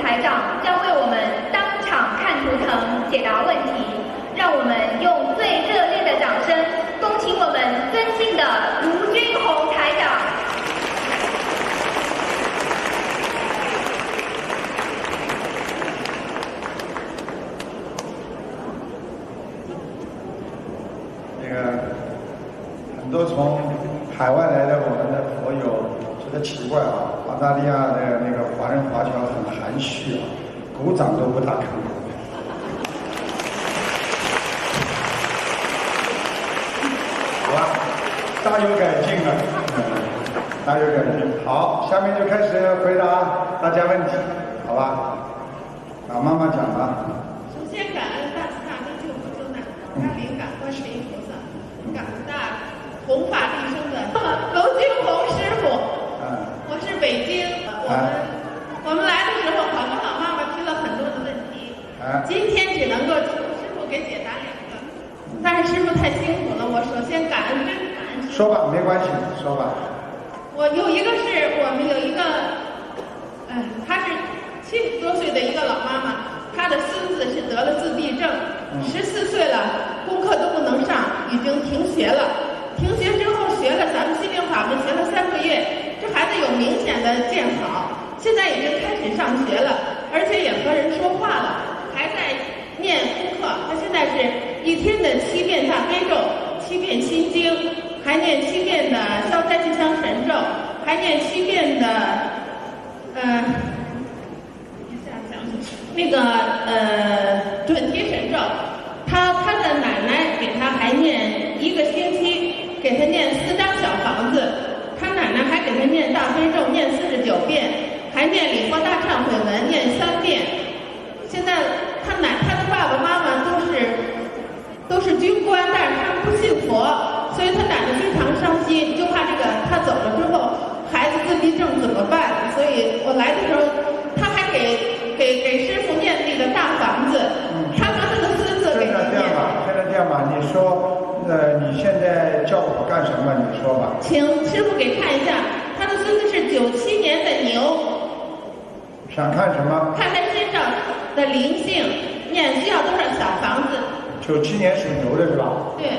台长将为我们当场看图腾解答问题，让我们用最热烈的掌声恭请我们尊敬的卢军宏台长。 很多从海外来的我们的佛友觉得奇怪啊，澳大利亚的那个华人华侨很含蓄啊，鼓掌都不大肯鼓。好吧，大有改进了，大有改进。好，下面就开始回答大家问题，好吧？老妈妈讲吧。 首先感恩大慈大悲救苦救难大灵感观世音菩萨，感恩大弘法利生的娄军宏师傅。我是北京，我们来的时候，好多老妈妈提了很多的问题，今天只能够请师傅给解答2个，但是师傅太辛苦了，我首先感恩真感恩。 说吧，没关系，说吧。 我有一个是我们有一个，她是70多岁的一个老妈妈，她的孙子是得了自闭症，14岁了，功课都不能上，已经停学了。停学之后学了咱们心灵法门，学了3个月，这孩子有明显的见好，现在已经开始上学了，而且也和人说话了，还在念功课。他现在是一天的7遍大悲咒，7遍心经，还念7遍的消灾吉祥神咒，还念7遍的准提神咒。他的奶奶给他还念1个星期，给他念4张小房子，他奶奶还给他念大悲咒念49遍，还念礼佛大忏悔文念3遍。现在他的爸爸妈妈都是军官，但是他们不信佛，所以他奶奶非常伤心，就怕这个他走了之后孩子自闭症怎么办？所以我来的时候，他还给师傅念那个大房子，他把他的孙子给他念。 现在这样吧，你说。你现在叫我干什么？你说吧。 请师傅给看一下，他的孙子是97年的牛。 想看什么？ 看他身上的灵性，需要多少小房子 ？97年属牛的是吧？ 对。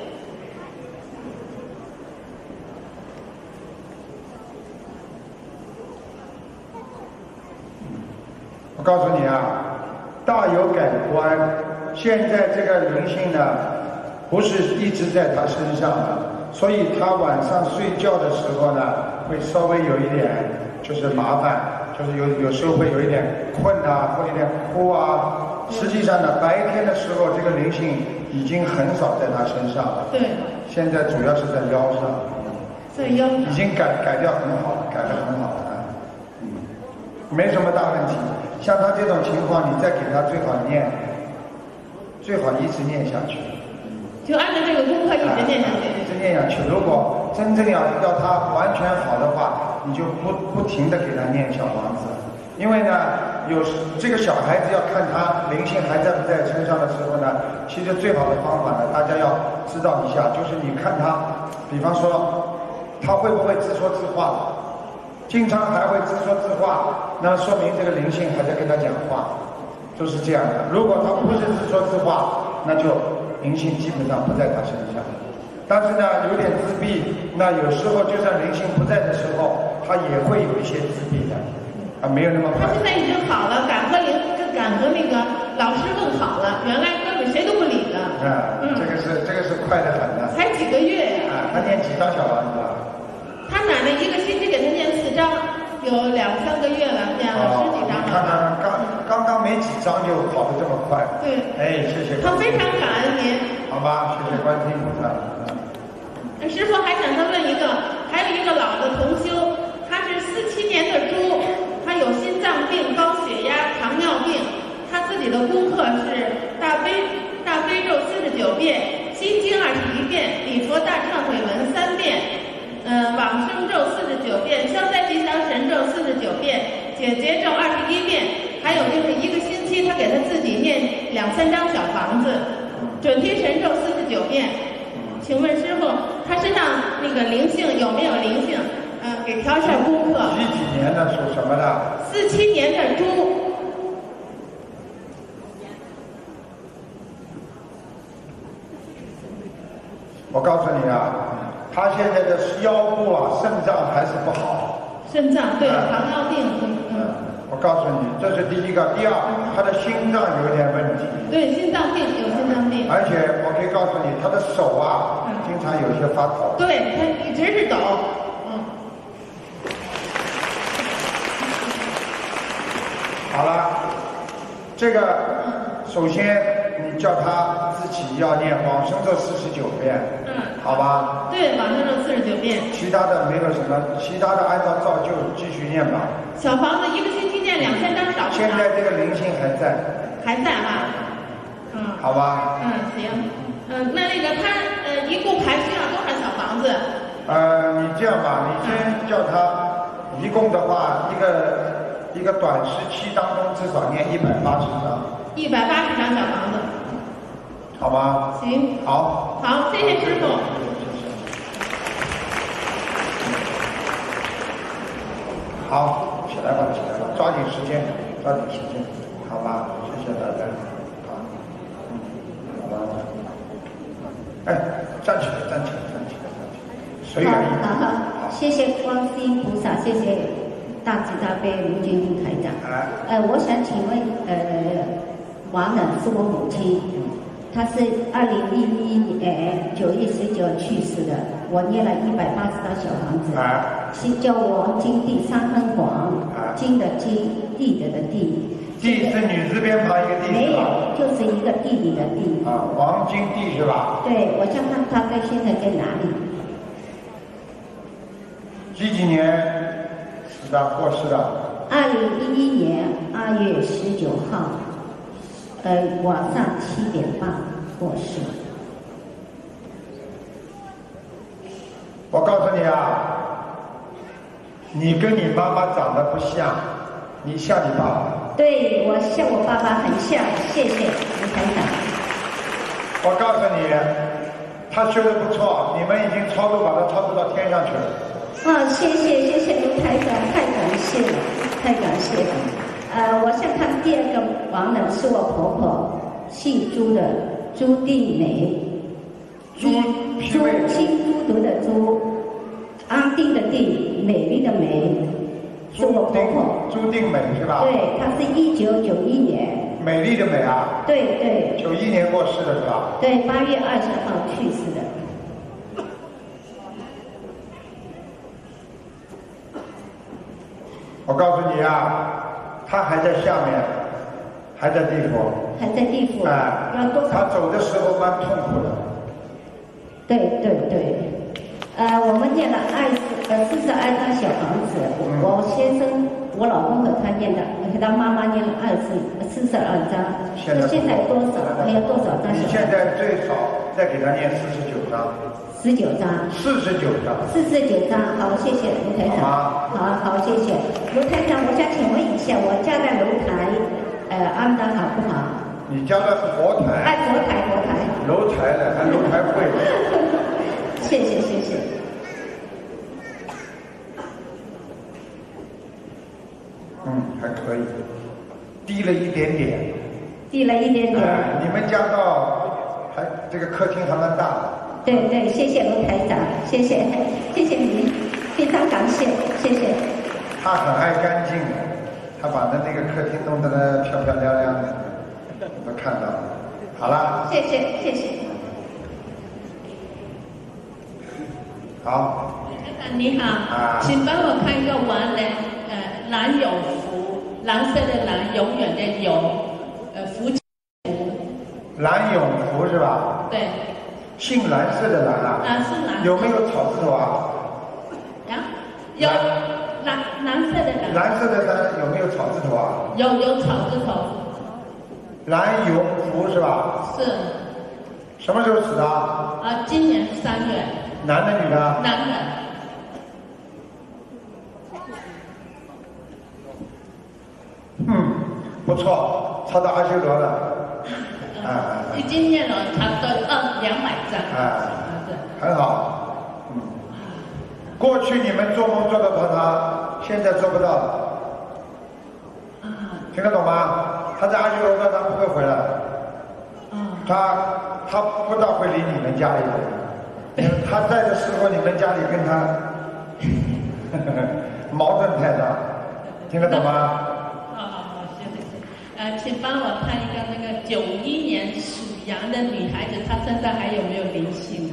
我告诉你啊，大有改观。现在这个灵性呢，不是一直在他身上的，所以他晚上睡觉的时候呢，会稍微有一点就是麻烦，就是有时候会有一点困啊，会有点哭啊。实际上呢，白天的时候这个灵性已经很少在他身上了。 对。 现在主要是在腰上。 在腰上。 已经改掉很好了，改得很好了。没什么大问题。像他这种情况，你再给他最好一直念下去。 就按照这个功课一直念下去。 一直念下去。如果真正要他完全好的话，你就不停地给他念小房子。因为呢，这个小孩子要看他灵性还在不在身上的时候呢，其实最好的方法呢，大家要知道一下，就是你看他，比方说他会不会自说自话，经常还会自说自话，那说明这个灵性还在跟他讲话，就是这样的。如果他不是自说自话，那就灵性基本上不在他身上。但是呢，有点自闭，那有时候就算灵性不在的时候，他也会有一些自闭的，没有那么快。 他现在已经好了，敢和那个老师更好了，原来根本谁都不理的。 这个是快得很的。 才几个月呀。 他念几张小房子啊？ 他奶奶1个星期给他念4张，有2-3个月了，念了10几张了。 看刚没几张就跑得这么快。 对。 谢谢。 他非常感恩您。 好吧，谢谢观世音菩萨。 师傅还想再问一个，还有一个老的同修，他是47年的猪，他有心脏病、高血压、糖尿病，他自己的功课是大悲咒49遍，心经21遍，礼佛大忏悔文3遍，往生咒49遍，消灾吉祥神咒49遍，解结咒21遍，还有就是1个星期他给他自己念2-3张小房子，准提神咒49遍。请问师傅，他身上那个灵性有没有灵性？给调一下功课。 几年的属什么的？ 47年的猪。 我告诉你啊，他现在的腰部啊、肾脏还是不好。 肾脏对，糖尿病。 我告诉你，这是第一个。第二，他的心脏有点问题。 对，心脏病有心脏病。 而且我可以告诉你，他的手啊，经常有些发抖。 对，他一直是抖。 好了，这个首先你叫他自己要念往生咒49遍，好吧？ 对，往生咒49遍。 其他的没有什么，其他的按照照旧继续念吧。 小房子一个星期念2000张少不少？ 现在这个灵性还在。 还在哈。 好吧。 行。那个他一共还需要多少小房子？ 你这样吧，你先叫他一共的话，一个短时期当中至少念180张。180 张小房子。 好吗？ 行。 好。 好，谢谢师傅。 好，起来吧，抓紧时间，好吧？谢谢大家。好，好吧。哎，站起来，随缘。 好，谢谢观世音菩萨，谢谢大慈大悲卢军宏台长。我想请问，王冷是我母亲，她是2011年9月19去世的，我念了180张小房子。姓叫王金地，三横黄，金的金，地的地。 地是女字边旁一个地。 没有，就是一个弟弟的弟。 王金地是吧？ 对，我想看他现在在哪里。 几年是的过世的 ？2011年2月19号，晚上7点半过世。 我告诉你啊，你跟你妈妈长得不像，你像你爸爸。 对，我像我爸爸很像，谢谢卢台长。 我告诉你，他修得不错，你们已经把他超度到天上去了。 谢谢卢台长，太感谢了。我想看第二个亡人是我婆婆，姓朱的朱定梅，朱青猪犊的猪，安定的定，美丽的美，是我婆婆。 朱定美是吧？ 对，她是1991年。 美丽的美啊？ 对。 91年过世的是吧？ 对，8月20号去世的。 我告诉你啊，他还在下面，还在地府。 还在地府。要多少？ 他走的时候蛮痛苦的。 对。我们念了42张小房子，我先生、我老公和他念的，给他妈妈念了42张。现在多少？还有多少张？ 你现在最少再给他念49张。 19张。49张，好，谢谢卢台长。好，谢谢卢台长。我想请问一下，我家的楼台，安得好不好？ 你家的佛台？ 佛台。 楼台的，还楼台会。 谢谢。 还可以，低了一点点。 你们家这个客厅还蛮大的。 对，谢谢卢台长，谢谢您，非常感谢，谢谢。 他很爱干净的，他把那个客厅弄得漂漂亮亮的，都看到了。好了。 谢谢。 好。 你好，请帮我看一个亡人，蓝有福，蓝色的蓝，永远的永，福气福。 蓝永福是吧？ 对。 姓蓝色的蓝啊？ 是蓝。 有没有草字头啊？ 有蓝色的蓝。 蓝色的蓝有没有草字头啊？ 有草字头。 蓝永福是吧？ 是。 什么时候死的？ 今年3月。 男的女的？ 男的。 不错，超到阿修罗了。 已经念了差不多200张。 很好。过去你们做梦做得到他，现在做不到了。听得懂吗？他在阿修罗道，他不会回来。他不大会理你们家里的人。 他在的时候，你们家里跟他矛盾太大，听得懂吗？ 好，谢谢。请帮我看一个那个91年属羊的女孩子，她身上还有没有灵性啊？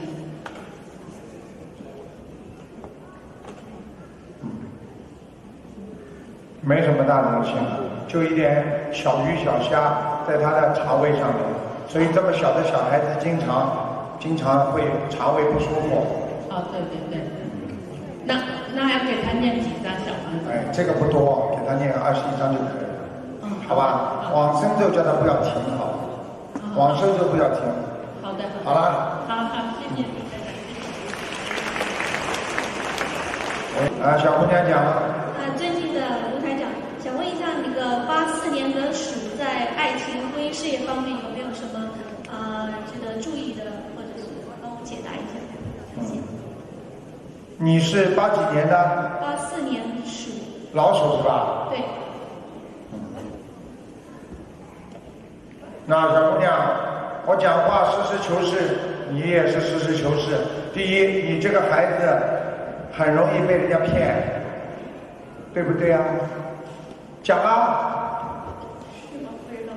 没什么大灵性，就一点小鱼小虾在他的肠胃上面，所以这么小的小孩子经常会肠胃不舒服。 哦，对。那还要给他念几张小房子？ 这个不多，给他念21张就可以了。好吧，往生咒叫他不要停，好，往生咒不要停。 好的。 好了。 好，谢谢。 小姑娘讲了。 尊敬的卢台长，想问一下，那个84年的鼠在爱情、婚姻、事业方面有没有什么值得注意的，或者是帮我解答一下？谢谢。 你是80几年的 ？84年鼠。 老鼠是吧？ 对。 那小姑娘，我讲话实事求是，你也是实事求是。第一，你这个孩子很容易被人家骗。对不对啊？讲啊！ 是吗？不知道。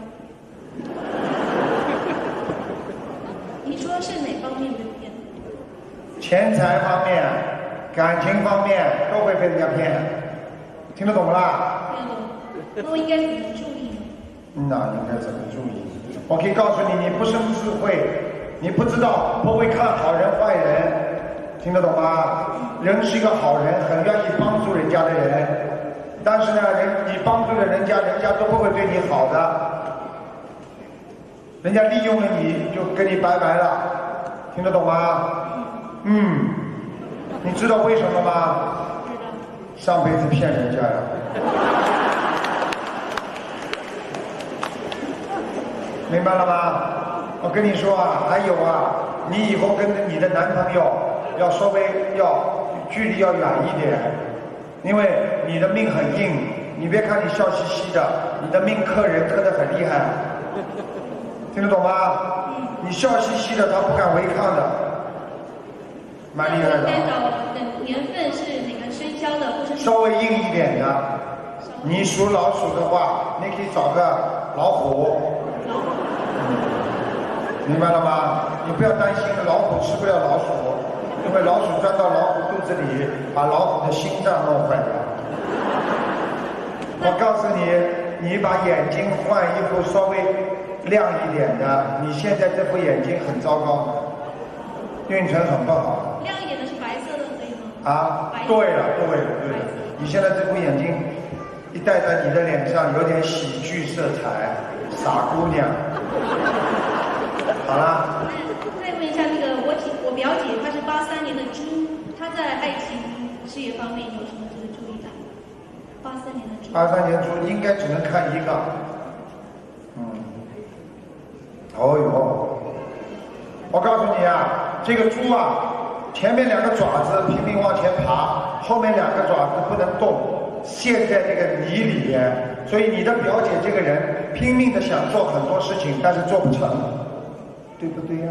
你说是哪方面的骗？ 钱财方面、感情方面都会被人家骗，听得懂不啦？ 听得懂。那我应该怎么注意呢？ 那应该怎么注意？我可以告诉你，你不生智慧，你不知道，不会看好人坏人，听得懂吗？人是一个好人，很愿意帮助人家的人，但是呢，你帮助了人家，人家都不会对你好的，人家利用了你就跟你拜拜了，听得懂吗？你知道为什么吗？上辈子骗人家呀。明白了吗？我跟你说啊，还有啊，你以后跟你的男朋友要稍微距离要远一点，因为你的命很硬，你别看你笑嘻嘻的，你的命克人克得很厉害，听得懂吗？你笑嘻嘻的，他不敢违抗的，蛮厉害的。 该找的年份是哪个生肖的，或者是稍微硬一点的。你属老鼠的话，你可以找个老虎。明白了吗？你不要担心，老虎吃不了老鼠，因为老鼠钻到老虎肚子里，把老虎的心脏弄坏了。我告诉你，你把眼睛换一副稍微亮一点的，你现在这副眼睛很糟糕，运程很不好。 亮一点的是白色的，可以吗？ 啊，对了，你现在这副眼睛一戴在你的脸上，有点喜剧色彩，傻姑娘。好啦。 再问一下，那个我表姐她是83年的猪，她在爱情事业方面有什么值得注意的？83年的猪。 83年猪应该只能看一个。哦哟，我告诉你啊，这个猪啊，前面2个爪子拼命往前爬，后面2个爪子不能动，陷在这个泥里面。所以你的表姐这个人拼命的想做很多事情，但是做不成，对不对呀？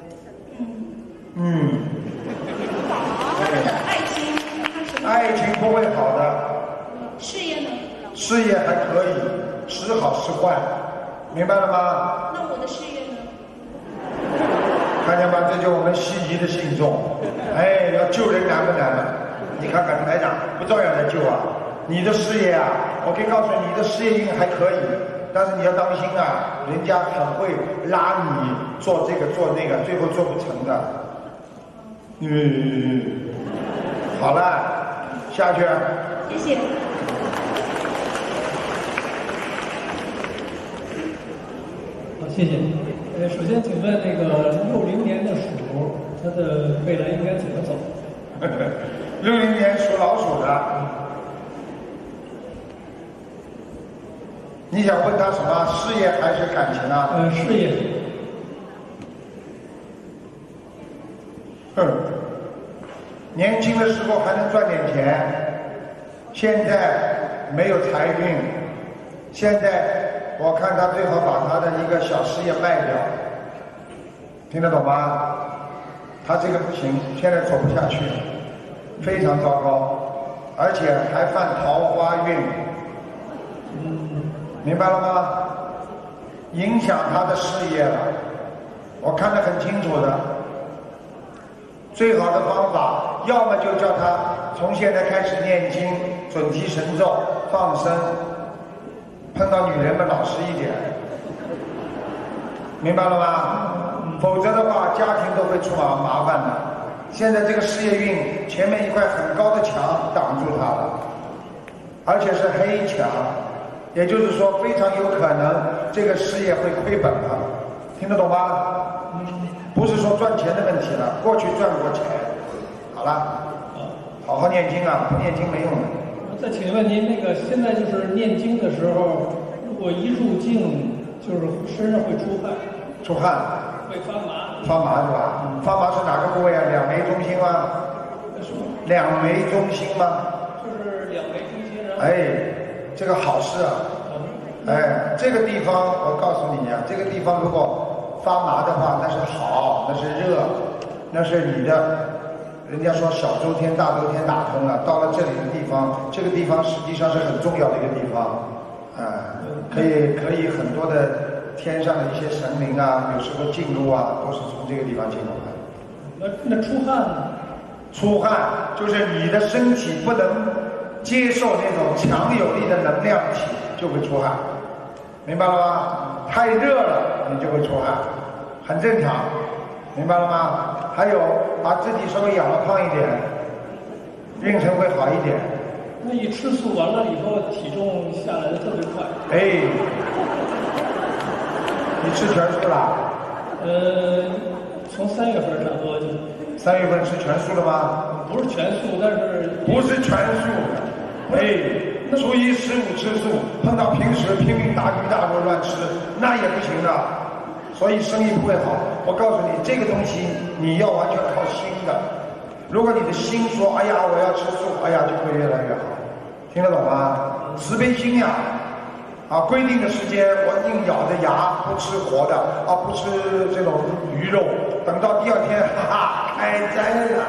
他们的爱情不会好的。 事业呢？ 事业还可以，时好时坏，明白了吗？ 那我的事业呢？ 看见吗？这就我们西医的信众，要救人难不难？你看看台长不照样在救啊？你的事业啊，我可以告诉你，你的事业运还可以，但是你要当心啊，人家很会拉你做这个做那个，最后做不成的。好了，下去。 谢谢。 好，谢谢。首先请问那个60年的鼠，它的未来应该怎么走 ？60年属老鼠的。你想问他什么？事业还是感情啊？ 事业。 年轻的时候还能赚点钱，现在没有财运。现在我看他最好把他的一个小事业卖掉，听得懂吗？ 他这个不行，现在走不下去了，非常糟糕，而且还犯桃花运。明白了吗？影响他的事业了，我看得很清楚的。最好的方法，要么就叫他从现在开始念经、准提神咒、放生，碰到女人们老实一点，明白了吗？否则的话，家庭都会出麻烦的。现在这个事业运前面一块很高的墙挡住他了，而且是黑墙，也就是说非常有可能这个事业会亏本了，听得懂吗？不是说赚钱的问题了，过去赚过钱，好了，好好念经啊，不念经没用的。 再请问您，那个现在就是念经的时候，如果一入境，就是身上会出汗。 出汗。 会发麻。 发麻是吧？发麻是哪个部位啊？两眉中心吗？两眉中心吗？ 就是两眉中心。 哎，这个好事啊！哎，这个地方我告诉你啊，这个地方如果发麻的话，那是好，那是热，那是你的。人家说小周天、大周天打通了，到了这里的地方，这个地方实际上是很重要的一个地方，可以很多的天上的一些神灵啊，有时候进入啊，都是从这个地方进入的。那出汗呢？ 出汗就是你的身体不能接受那种强有力的能量体，就会出汗，明白了吗？太热了，你就会出汗，很正常，明白了吗？还有把自己稍微养得胖一点，运程会好一点。 那一吃素完了以后，体重下来的特别快。 哎，你吃全素了？ 从3月份差不多就。 3月份吃全素了吗？ 不是全素，但是不是全素。哎，初一15吃素，碰到平时拼命大鱼大肉乱吃，那也不行的，所以生意不会好。我告诉你，这个东西你要完全靠心的。如果你的心说，哎呀，我要吃素，哎呀，就会越来越好。听得懂吗？慈悲心呀！规定的时间，我硬咬着牙不吃活的，不吃这种鱼肉，等到第2天，哈哈，开斋了，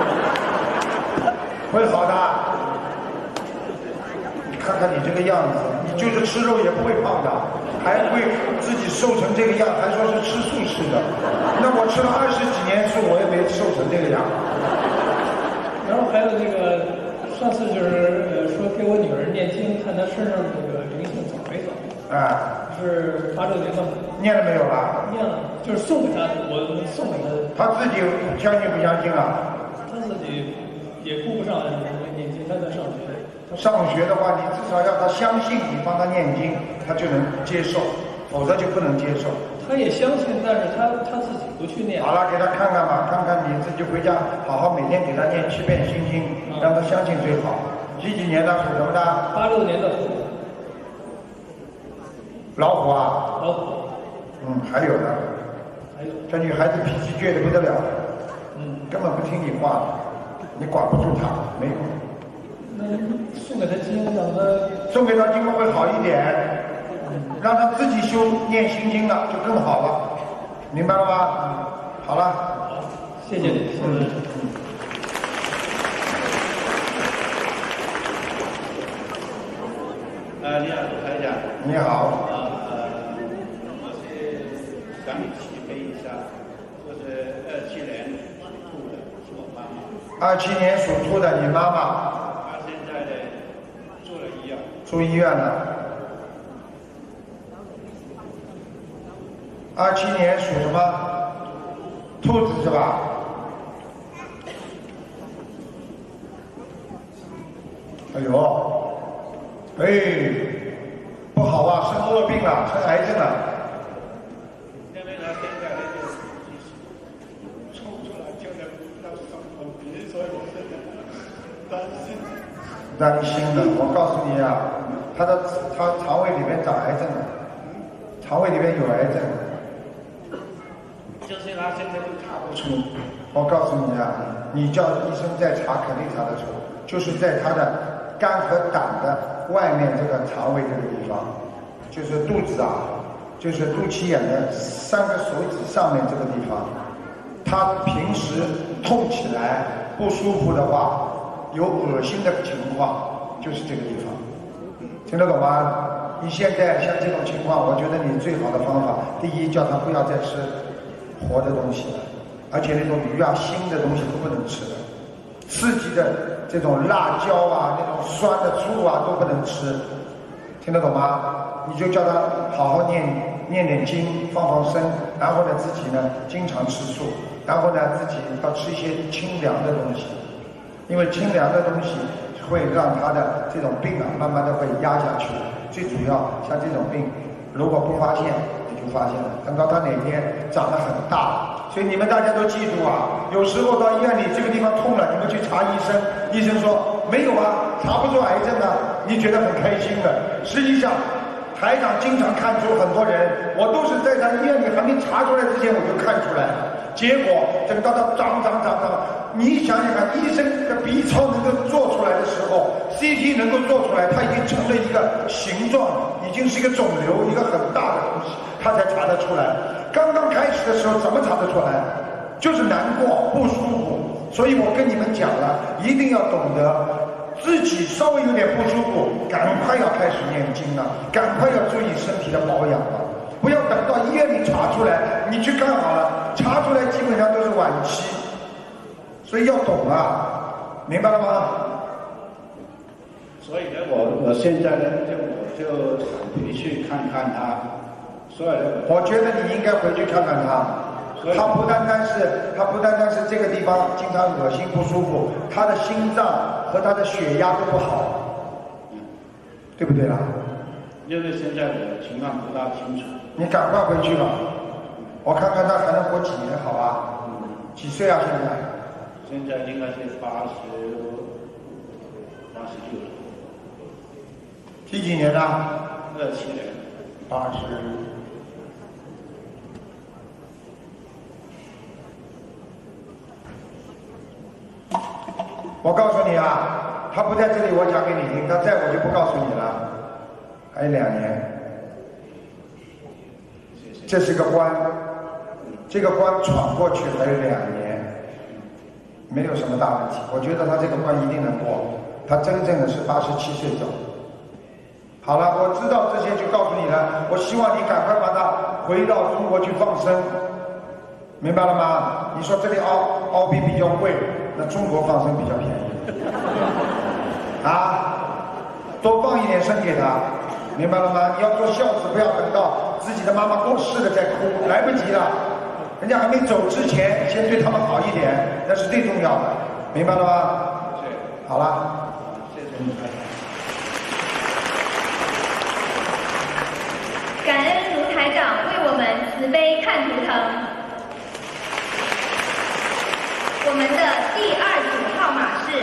会好的。你看看你这个样子，你就是吃肉也不会胖的，还会自己瘦成这个样，还说是吃素吃的。那我吃了20几年素，我也没瘦成这个样。 然后还有那个，上次就是说给我女儿念经，看她身上那个灵性走没走。是86年的。 念了没有啦？ 念了，就是送给她，我送给她。 她自己相信不相信啊？ 她自己也顾不上念经，她在上学。 上学的话，你至少要他相信你帮他念经，他就能接受，否则就不能接受。 他也相信，但是他自己不去念。 好了，给他看看吧，看看你自己回家好好每天给他念7遍心经，让他相信最好。几年的？属什么的 ？86年的虎。 老虎啊？ 老虎。 还有呢。 还有。 这女孩子脾气倔得不得了，根本不听你话的，你管不住她，没用。 那送给他经，让他送给他经会好一点，让他自己修念心经了，就更好了，明白了吗？好了， 谢谢你，谢谢你。 你好，台长。 你好。 我是想请问一下，就是27年属兔的是我妈妈。 27年属兔的，你妈妈。住医院了。27年属什么？兔子是吧？哎呦，不好啊，生恶病了，生癌症了。 因为他现在抽出来就能到伤口皮，所以我现在担心。 担心的，我告诉你啊，他肠胃里面长癌症了，肠胃里面有癌症， 就是他现在都查不出。 我告诉你啊，你叫医生再查肯定查得出，就是在他的肝和胆的外面这个肠胃这个地方，就是肚子啊，就是肚脐眼的3个手指上面这个地方， 他平时痛起来不舒服的话，有恶心的情况，就是这个地方，听得懂吗？你现在像这种情况，我觉得你最好的方法，第一叫他不要再吃活的东西了，而且那种鱼啊、腥的东西都不能吃了，刺激的这种辣椒啊、那种酸的醋啊都不能吃，听得懂吗？你就叫他好好念点经，放生，然后呢自己呢经常吃素，然后呢自己要吃一些清凉的东西，因为清凉的东西会让他的这种病啊慢慢的会压下去。最主要像这种病，如果不发现你就发现了，等到他哪天长得很大。所以你们大家都记住啊，有时候到医院里这个地方痛了，你们去查医生，医生说没有啊，查不出癌症啊，你觉得很开心的。实际上台长经常看出很多人，我都是在他医院里还没查出来之前我就看出来了，结果等到他长，你想想看，医生的 B 超能够做出来的时候， CT 能够做出来，它已经成了一个形状，已经是一个肿瘤，一个很大的东西，他才查得出来。刚刚开始的时候怎么查得出来？就是难过不舒服。所以我跟你们讲了，一定要懂得自己稍微有点不舒服，赶快要开始念经了，赶快要注意身体的保养了，不要等到医院里查出来，你去看好了，查出来基本上都是晚期，所以要懂啊，明白了吗？ 所以呢，我现在呢，我就想回去看看他。所以呢， 我觉得你应该回去看看他。他不单单是这个地方经常恶心不舒服，他的心脏和他的血压都不好，对不对啦？ 因为现在的情况不大清楚。 你赶快回去吧，我看看他还能活几年，好吧？几岁啊？ 现在应该是89。 几几年的 ？27年。 80。我告诉你啊，他不在这里，我讲给你听；他在我就不告诉你了。还有2年，这是个关，这个关闯过去还有2年，没有什么大问题。我觉得他这个关一定能过。他真正的是87岁走。好了，我知道这些就告诉你了。我希望你赶快把他回到中国去放生，明白了吗？你说这里澳币比较贵，那中国放生比较便宜啊，多放一点生给他，明白了吗？你要做孝子，不要等到自己的妈妈过世了再哭，来不及了。人家还没走之前，先对他们好一点，那是最重要的，明白了吗？好了， 谢谢你。 感恩卢台长为我们慈悲看图腾。我们的第2组号码是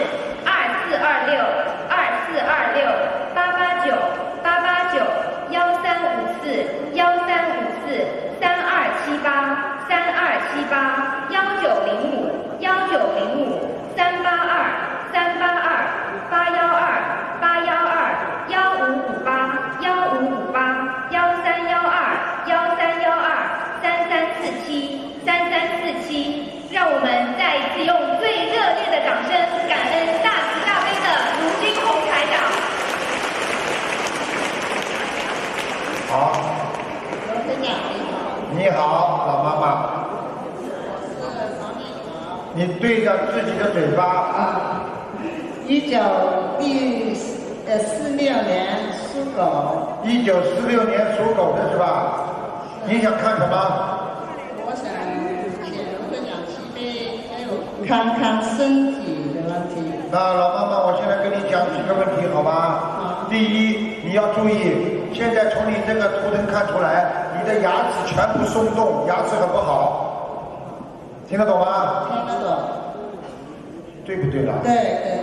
2426、2426、889、889、1354、1354、3278、3278、1905、1905、382、382、812、812、1558、1558、1312、1312、3347、3347。让我们再一次用最热烈的掌声，感恩大慈大悲的卢军红台长。 好，你好，老妈妈。你对着自己的嘴巴啊。1946年属狗。 1946年属狗的是吧？你想看什么？ 我想请卢台长慈悲，还有看看身体的问题。 那老妈妈，我现在跟你讲几个问题，好吧？第一，你要注意，现在从你这个图腾看出来，你的牙齿全部松动，牙齿很不好，听得懂吗？ 听得懂。 对不对了？ 对对。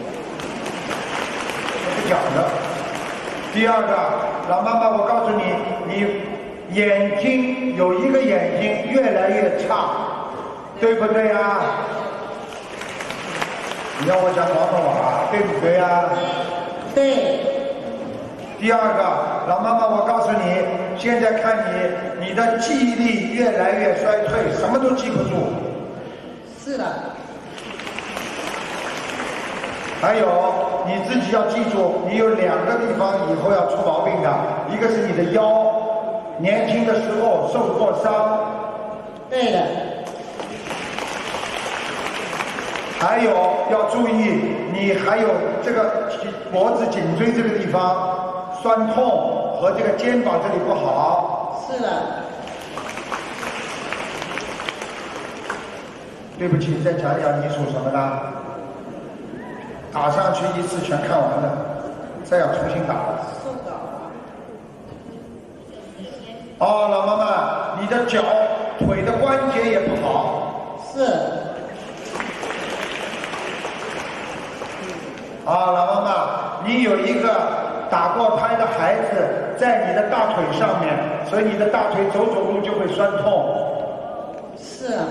我是讲的。第二个，老妈妈，我告诉你，你眼睛有一个眼睛越来越差，对不对啊？你要我讲广东话，对不对啊？ 对。 第二个，老妈妈，我告诉你，现在看你的记忆力越来越衰退，什么都记不住， 是的。 还有你自己要记住，你有2个地方以后要出毛病的，一个是你的腰，年轻的时候受过伤。 对的。 还有要注意，你还有这个脖子、颈椎这个地方酸痛和这个肩膀这里不好。 是的。 对不起，再讲讲你属什么的？打上去一次全看完了，再要重新打了。哦，老妈妈，你的脚、腿的关节也不好。 是。 啊，老妈妈，你有一个打过胎的孩子在你的大腿上面，所以你的大腿走路就会酸痛。 是啊。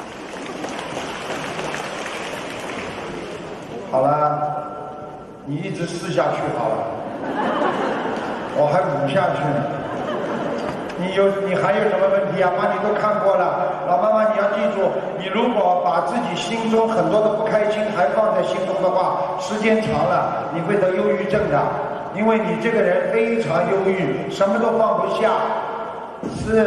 好了，你一直试下去好了，我还捂下去呢。你还有什么问题啊？妈，你都看过了。老妈妈，你要记住，你如果把自己心中很多的不开心还放在心中的话，时间长了你会得忧郁症的，因为你这个人非常忧郁，什么都放不下。是。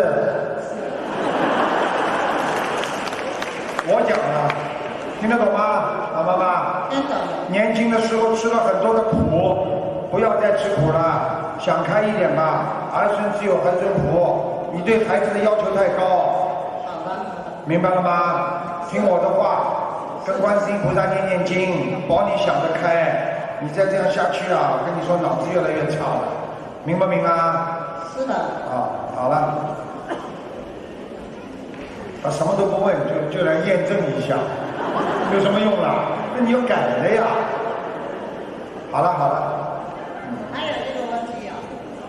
我讲了，听得懂吗，老妈妈？ 听懂。 年轻的时候吃了很多的苦，不要再吃苦了，想开一点吧。儿孙自有儿孙福，你对孩子的要求太高。 好的。 明白了吗？听我的话，跟观世音菩萨念经，保你想得开。你再这样下去啊，我跟你说脑子越来越差了，明不明啊？ 是的。 啊，好了。什么都不问，就来验证一下，有什么用啦？那你要改了呀。好了。 还有这个问题啊。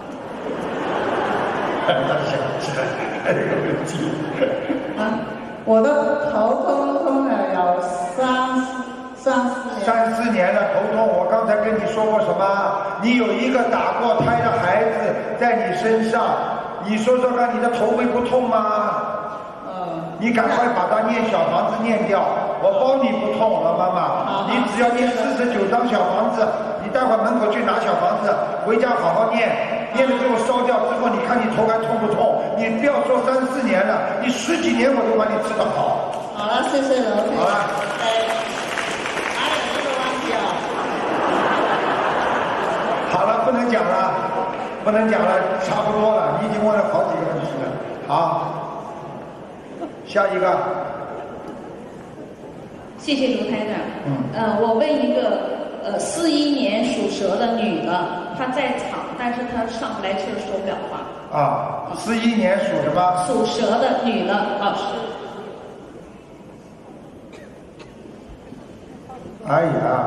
还有个问题。 我的头痛了有3、4 年了，头痛。我刚才跟你说过什么？你有一个打过胎的孩子在你身上，你说说看，你的头会不痛吗？你赶快把它念小房子念掉，我包你不痛了，妈妈。你只要念49张小房子，你待会儿门口去拿小房子，回家好好念，念了之后烧掉之后，你看你头还痛不痛？你不要说3、4年了，你10几年我都把你治得好。 好了，谢谢了。 好了。 还有这个问题啊。 好了，不能讲了，差不多了，你已经问了好几个问题了。好。下一个， 谢谢卢台长。我问一个41年属蛇的女的，她在场，但是她上不来气，手不了话。 啊，41年属什么？ 属蛇的女的老师。 哎呀，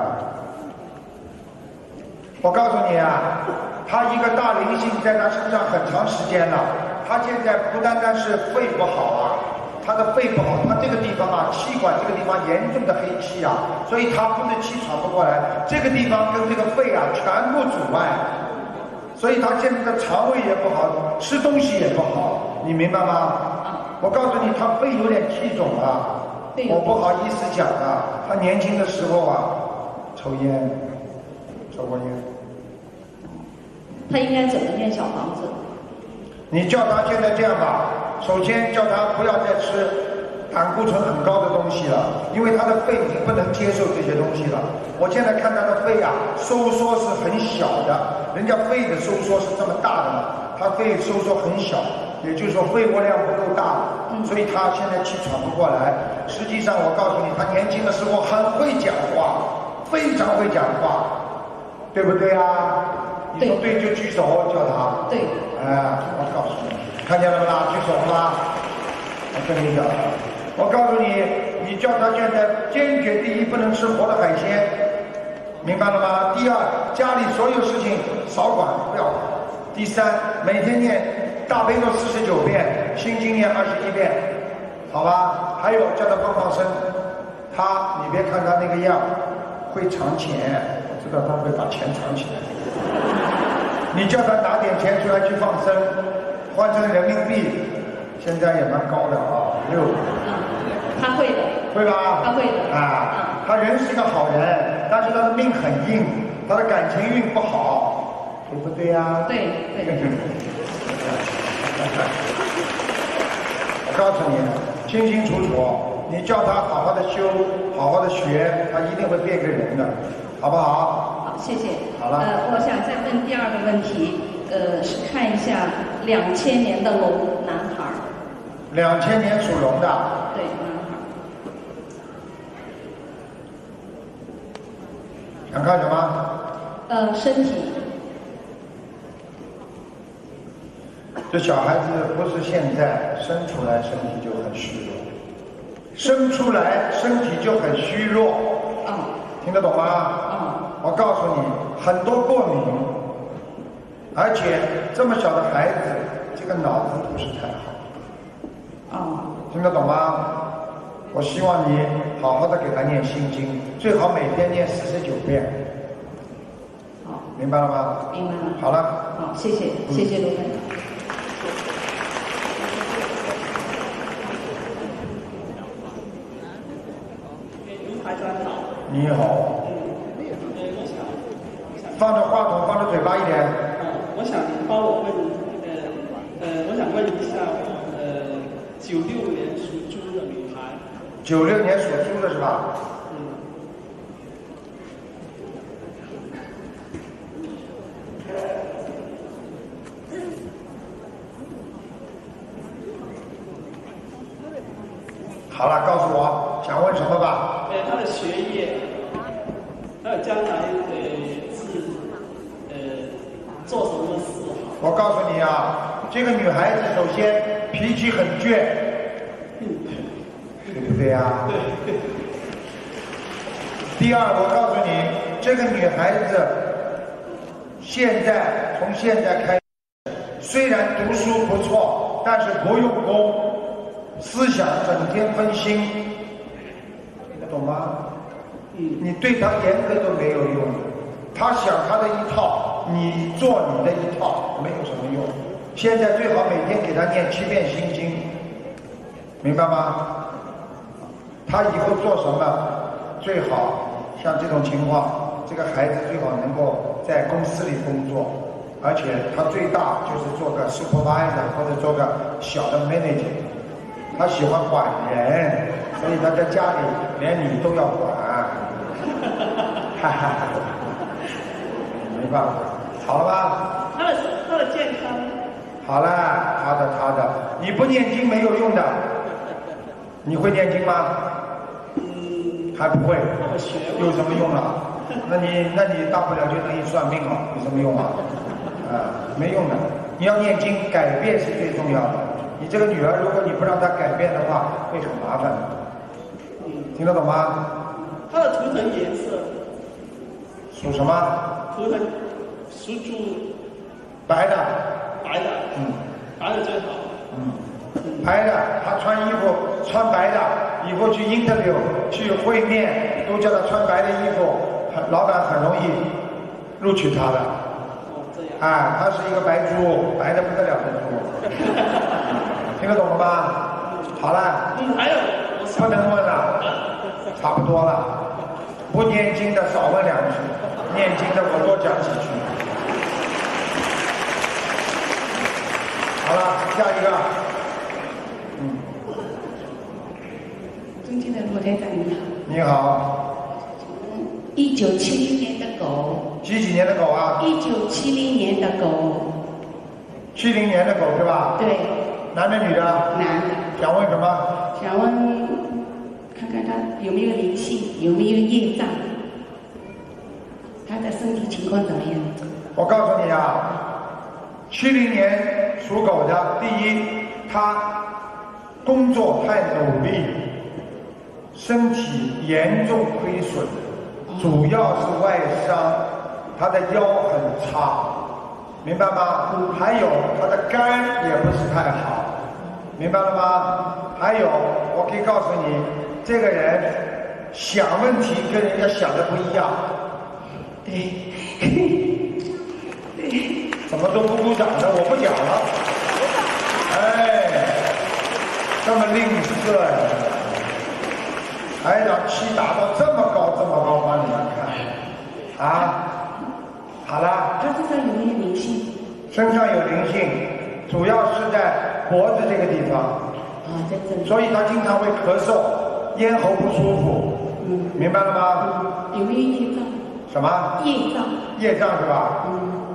我告诉你啊，她一个大灵性在她身上很长时间了，她现在不单单是肺不好啊。他的肺不好，他这个地方啊，气管这个地方严重的黑气啊，所以他不是气喘不过来，这个地方跟这个肺啊全部阻碍，所以他现在的肠胃也不好，吃东西也不好，你明白吗？我告诉你，他肺有点气肿啊，我不好意思讲啊，他年轻的时候啊，抽过烟。 他应该怎么念小房子？ 你叫他现在这样吧。首先叫他不要再吃胆固醇很高的东西了，因为他的肺已经不能接受这些东西了。我现在看他的肺啊，收缩是很小的，人家肺的收缩是这么大的嘛，他肺收缩很小，也就是说肺活量不够大，所以他现在气喘不过来。实际上我告诉你，他年轻的时候很会讲话，非常会讲话，对不对啊？你说对就举手叫他。 对。 我告诉你。看见了吗？举手了吗？我跟你讲，我告诉你，你叫他现在坚决第一不能吃活的海鲜，明白了吗？第二，家里所有事情少管不要管。第三，每天念大悲咒49遍，心经念21遍，好吧？还有叫他放生，你别看他那个样，会藏钱，我知道他会把钱藏起来。你叫他拿点钱出来去放生。换成人民币，现在也蛮高的啊，6。 他会的。 会吧？ 他会的。 啊，他人是个好人，但是他的命很硬，他的感情运不好，对不对呀？ 对。 我告诉你，清清楚楚，你叫他好好的修，好好的学，他一定会变个人的，好不好？ 好，谢谢。 好了。 我想再问第二个问题，是看一下2000年的龙男孩。 2000年属龙的。 对，男孩。 想看什么？ 身体。 这小孩子不是现在生出来身体就很虚弱，生出来身体就很虚弱。听得懂吗？我告诉你，很多过敏，而且这么小的孩子，这个脑子不是太好。听得懂吗？我希望你好好的给他念心经，最好每天念49遍。 好， 明白了吗？ 明白了。 好了。 好，谢谢，谢谢卢台长。 你好。放着话筒，放着嘴巴一点。 我想帮我问，我想问一下，96年属猪的女孩。 96年属猪的是吧？好了，告诉我想问什么吧。 她的学业，还有将来做什么事？ 我告诉你啊，这个女孩子首先脾气很倔，对不对呀？ 对。 第二，我告诉你，这个女孩子从现在开始，虽然读书不错，但是不用功，思想整天分心，听得懂吗？你对她严格都没有用，她想她的一套，你做你的一套，没有什么用。现在最好每天给她念7遍心经，明白吗？她以后做什么最好像这种情况，这个孩子最好能够在公司里工作，而且他最大就是做个 supervisor 或者做个小的 manager。他喜欢管人，所以他在家里连你都要管。哈哈哈，没办法，好了吧？ 他的健康。 好了，他的，你不念经没有用的。你会念经吗？还不会，有什么用啊？那你大不了就等于算命了，有什么用啊？没用的。你要念经，改变是最重要的。你这个女儿，如果你不让她改变的话，会很麻烦。听得懂吗？ 她的图腾颜色属什么？ 图腾属猪。 白的。 白的。白的最好。 白的，她穿衣服穿白的，以后去 interview 去会面都叫她穿白的衣服，老板很容易录取她的。她是一个白猪，白的不得了的猪。听得懂了吗？好了。 还有。 不能问了，差不多了。不念经的少问2句，念经的我多讲几句。好了，下一个。 尊敬的罗台长你好。 你好。 1970年的狗。 几年的狗啊 ？1970年的狗。 70年的狗是吧？ 对。 男的女的？ 男的。 想问什么？ 想问，看看他有没有灵性，有没有业障，他的身体情况怎么样？ 我告诉你啊，70年属狗的，第一，他工作太努力，身体严重亏损，主要是外伤，他的腰很差，明白吗？还有他的肝也不是太好，明白了吗？还有，我可以告诉你，这个人想问题跟人家想的不一样。 对。 怎么都不鼓掌的？我不讲了。这么吝啬呀！ 台长气打到这么高帮你们看啊！好了。 他身上有没有灵性？ 身上有灵性，主要是在脖子这个地方。所以他经常会咳嗽，咽喉不舒服。明白了吗？ 有没有业障？ 什么？业障是吧？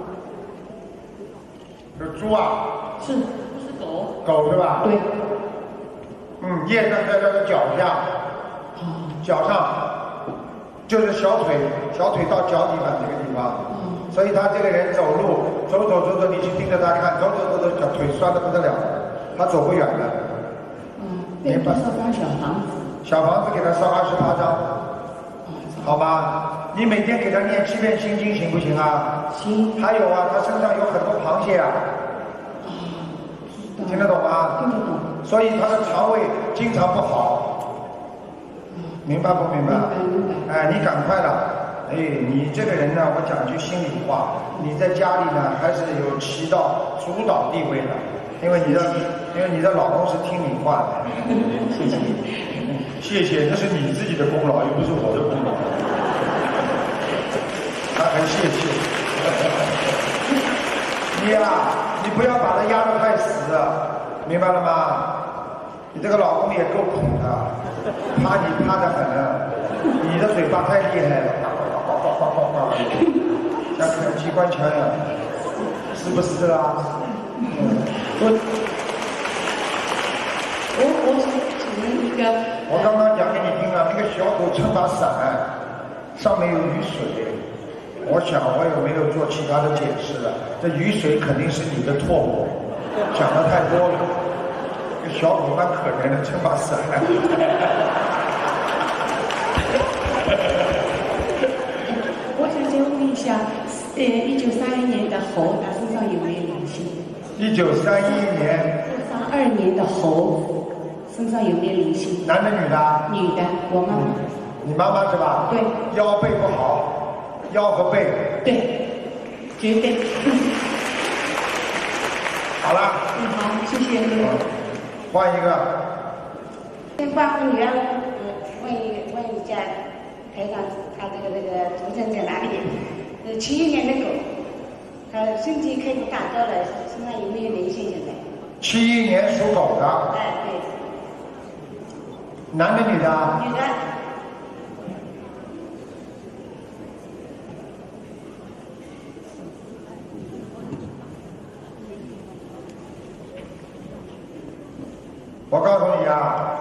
是猪啊？ 是，不是狗？ 狗是吧？ 对。 业障在这个脚下，脚上就是小腿到脚底板这个地方。所以他这个人走路走，你去盯着他看，走，脚腿酸得不得了，他走不远的。 明白。 小房子给他烧28张，好吧？你每天给他念7遍心经行不行啊？ 行。 还有啊，他身上有很多螃蟹啊。听得懂吗？ 听得懂。 所以他的肠胃经常不好，明白不明白？ 明白。 你赶快了。你这个人呢，我讲句心里话，你在家里呢还是有起到主导地位的，因为你的老公是听你话的。谢谢，那是你自己的功劳，又不是我的功劳。他很谢谢。你不要把他压得太死，明白了吗？你这个老公也够苦的，怕你怕得很，你的嘴巴太厉害了。像开机关枪呀，是不是啊？ 我请问一个， 我刚刚讲给你听了，那个小狗撑把伞，上面有雨水。我想我也没有做其他的解释了，这雨水肯定是你的唾沫，讲的太多了。这小狗蛮可怜的，撑把伞。 问一下，1931年的猴，他身上有没有灵性 ？1931年。 62年的猴，身上有没有灵性？ 男的女的？ 女的，我妈妈。 你妈妈是吧？ 对。 腰背不好，腰和背。 对，绝对。 好了。 好，谢谢。 换一个。 先帮我女儿问一下。台长，他这个图腾在哪里？71年的狗，他身体开始打掉了，身上有没有灵性？现在 71年属狗的。 对。 男的女的？ 女的。 我告诉你啊。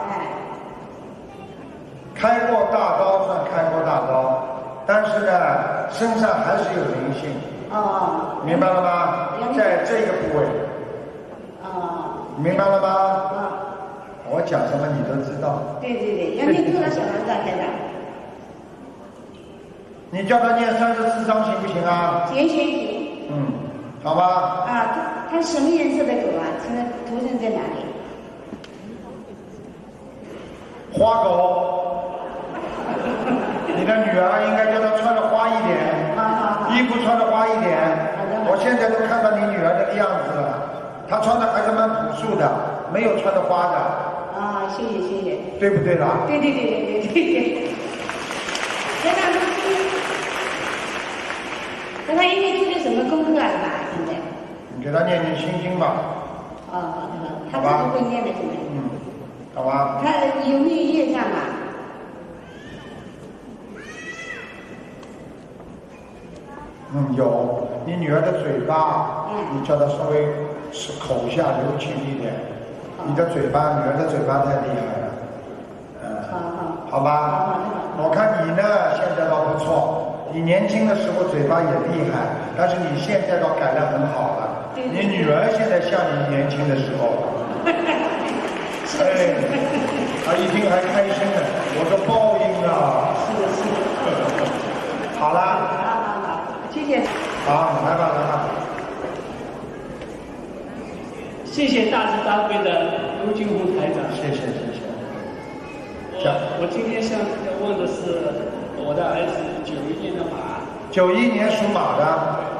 开过大刀算开过大刀，但是呢，身上还是有灵性。明白了吗？在这个部位。明白了吗？我讲什么你都知道。 对，要念多少小房子啊，台长？ 你叫他念34章行不行啊？ 行。 好吧。 它什么颜色的狗啊？它的图腾在哪里？ 花狗。你的女儿应该叫她穿的花一点，衣服穿的花一点。我现在都看到你女儿那个样子了，她穿的还是蛮朴素的，没有穿的花的。 谢谢。 对不对啦？ 对。那她应该做点什么功课啊？现在？ 你给她念心经吧。 好，她自己会念的，现在。 好吧。 她有没有业障啊？ 有。你女儿的嘴巴，你叫她稍微口下留情一点。你的嘴巴，女儿的嘴巴太厉害了。好吧。我看你呢，现在倒不错。你年轻的时候嘴巴也厉害，但是你现在倒改得很好了。你女儿现在像你年轻的时候。她一听还开心呢。我说报应啊。 是。 好啦。 谢谢。 好，来吧。 谢谢大慈大悲的卢俊宏台长。 谢谢。 我今天要问的是我的儿子91年的马。 91年属马的。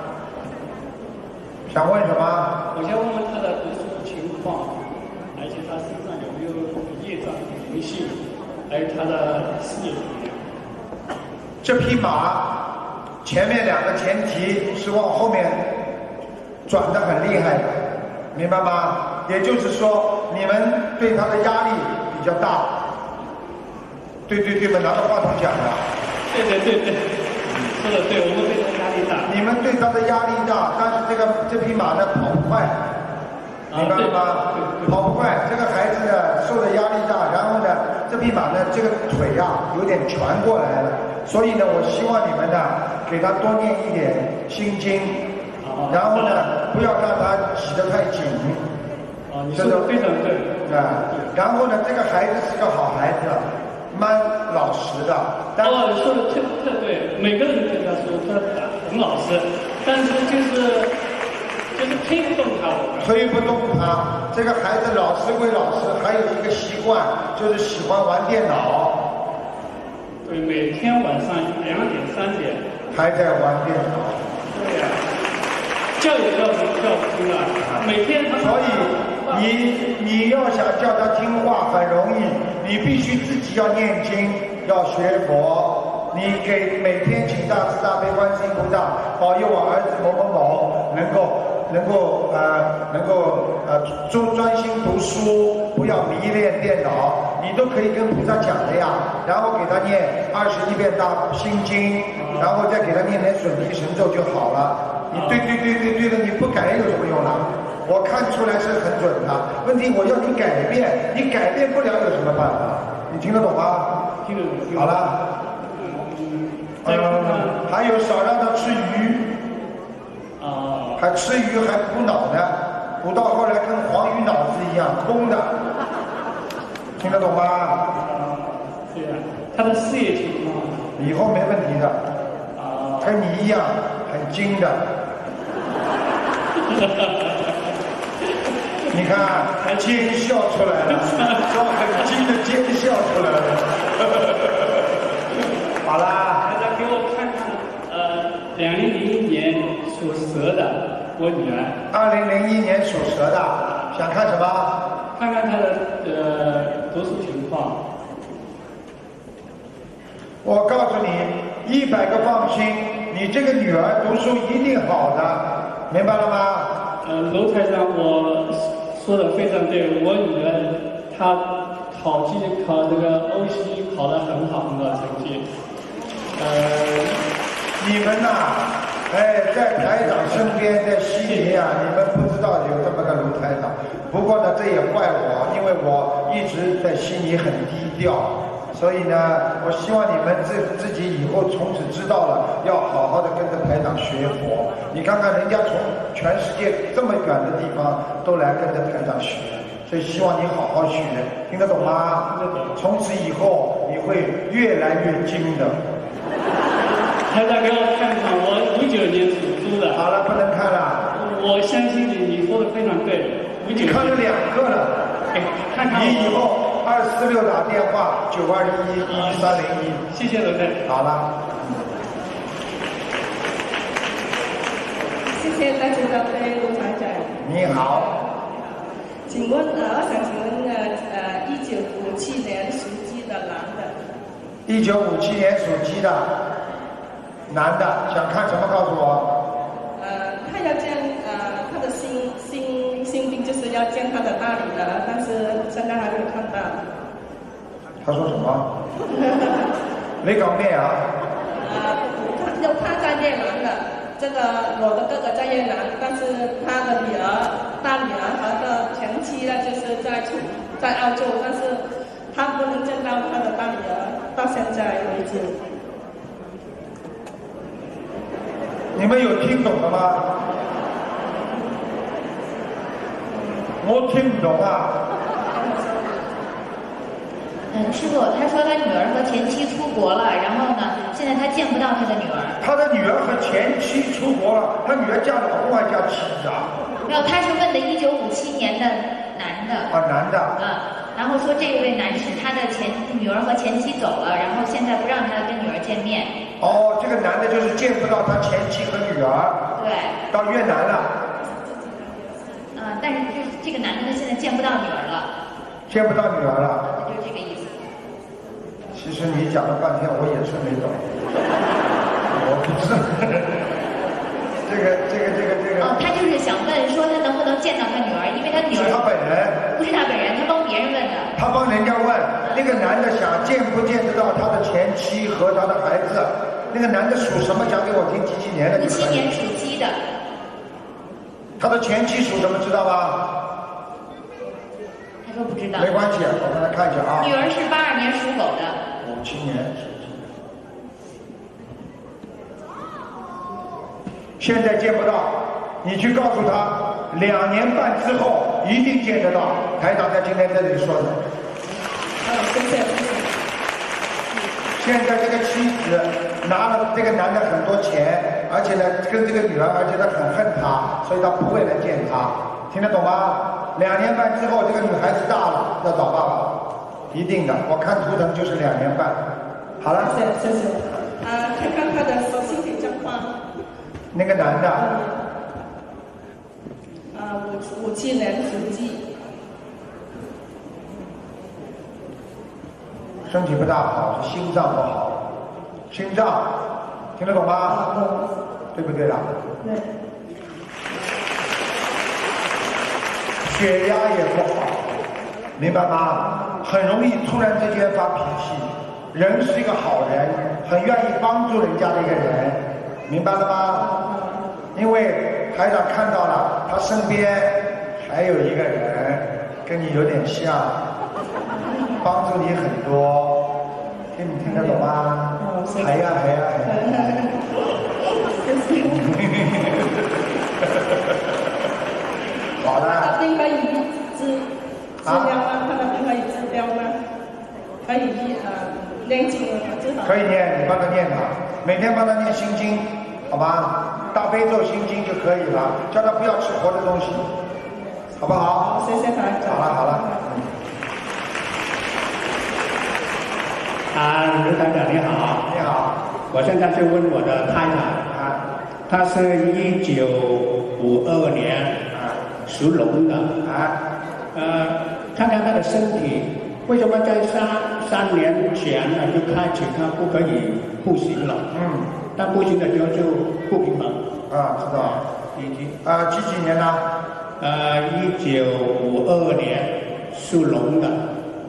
想问什么？ 我想问问他的读书情况，而且他身上有没有业障灵性？ 还有他的事业。 这匹马前面2个前蹄是往后面转得很厉害的，明白吗？也就是说，你们对他的压力比较大。对对对嘛，拿着话筒讲的。 对，说的对，我们对他压力大。 你们对他的压力大，但是这匹马呢跑不快，明白了吗？跑不快，这个孩子呢受的压力大，然后呢这匹马呢这个腿啊有点蜷过来了，所以呢我希望你们呢给他多念一点心经，然后呢不要让他挤得太紧。 你说的非常对啊。然后呢这个孩子是个好孩子，蛮老实的。 说的特对，每个人跟他说他很老实，但是就是推不动他。 推不动他，这个孩子老实归老实，还有一个习惯就是喜欢玩电脑。 对，每天晚上2点3点还在玩电脑。 对呀，叫也叫不听了，每天。 所以你要想叫他听话很容易，你必须自己要念经，要学佛。你每天请大慈大悲观世音菩萨保佑我儿子某某某能够专心读书，不要迷恋电脑，你都可以跟菩萨讲的呀。然后给他念21遍大心经，然后再给他念点准提神咒就好了。你对了，你不改有什么用啦？我看出来是很准的，问题我要你改变，你改变不了有什么办法？你听得懂吗？ 听得懂。 好了。还有少让他吃鱼。还吃鱼还补脑呢，补到后来跟黄鱼脑子一样空的，听得懂吗？ 对呀，他的事业情况以后没问题的，跟你一样很精的。你看，还奸笑出来了，说很精的奸笑出来了。好啦， 大家给我看看，2001年属蛇的我女儿。 2001年属蛇的，想看什么？ 看看她的读书情况。 我告诉你，100个放心，你这个女儿读书一定好的，明白了吗？ 楼台上我说的非常对，我女儿她考这个欧西考得很好的成绩。 你们呐，在台长身边，在悉尼啊，你们不知道有这么个卢台长。不过呢，这也怪我，因为我一直在悉尼很低调，所以呢，我希望你们自己以后从此知道了，要好好的跟着台长学佛。你看看人家从全世界这么远的地方都来跟着台长学，所以希望你好好学，听得懂吗？听得懂。从此以后你会越来越精的。 台长给我看看，我59年属猪的。 好了，不能看了。 我相信你说的非常对。 你看了2个了， 看看你以后246打电话9211301。 谢谢罗台。 好了。 谢谢大家对卢台长。 你好。 请问我想请问1957年属鸡的男的。 1957年属鸡的男的，想看什么？告诉我。 他要见他的心病，就是要见他的大女儿，但是现在还没有看到。 他说什么？你讲咩啊？ 他在越南的，这个我的哥哥在越南，但是他的大女儿和的前妻呢，就是在澳洲，但是他不能见到他的大女儿，到现在为止。 你们有听懂了吗？我听不懂啊。 师傅，他说他女儿和前妻出国了，然后呢，现在他见不到他的女儿。 他的女儿和前妻出国了，他女儿嫁老公还嫁妻子啊？ 没有，他是问的1957年的男的。 男的。 然后说这位男士他的女儿和前妻走了，然后现在不让他跟女儿见面。 这个男的就是见不到他前妻和女儿。 对。 到越南了。 但是就是这个男的他现在见不到女儿了。 见不到女儿了。 就是这个意思。 其实你讲了半天，我也是没懂。我不知道。这个。 哦，他就是想问说他能不能见到他女儿，因为他女儿是他本人， 不是他本人，他帮别人问的。 他帮人家问那个男的想见不见得到他的前妻和他的孩子，那个男的属什么？讲给我听，几几年的 ？57年属鸡的。 他的前妻属什么？知道吗？ 他说不知道。 没关系，我帮他看一下啊。 女儿是82年属狗的。 57年属鸡。现在见不到，你去告诉他，2年半之后一定见得到。台长在今天这里说的。 谢谢。 现在这个妻子拿了这个男的很多钱，而且呢跟这个女儿，而且他很恨他，所以他不会来见他，听得懂吗？2年半之后，这个女孩子大了，要找爸爸，一定的。我看图腾就是2年半。好了。 谢谢。看看他的身体状况。 那个男的。 57年属鸡。 身体不大好，是心脏不好。心脏，听得懂吗？对不对啦？ 对。 血压也不好，明白吗？很容易突然之间发脾气。人是一个好人，很愿意帮助人家的一个人，明白了吗？因为台长看到了，他身边还有一个人跟你有点像，帮助你很多，听得懂吗？还呀。好了。 他病可以治疗吗？他的病可以治疗吗？可以念经了治好。 可以念，你帮他念吧，每天帮他念心经，好吧？大悲咒心经就可以了，叫他不要吃活的东西，好不好？ 谢谢台长。 好了。 卢台长你好。 你好。 我现在就问我的太太她是1952年属龙的看看她的身体，为什么在3年前呢就开始她不可以步行了？但步行的时候就不平衡。 知道。几几年呢 ？1952年属龙的。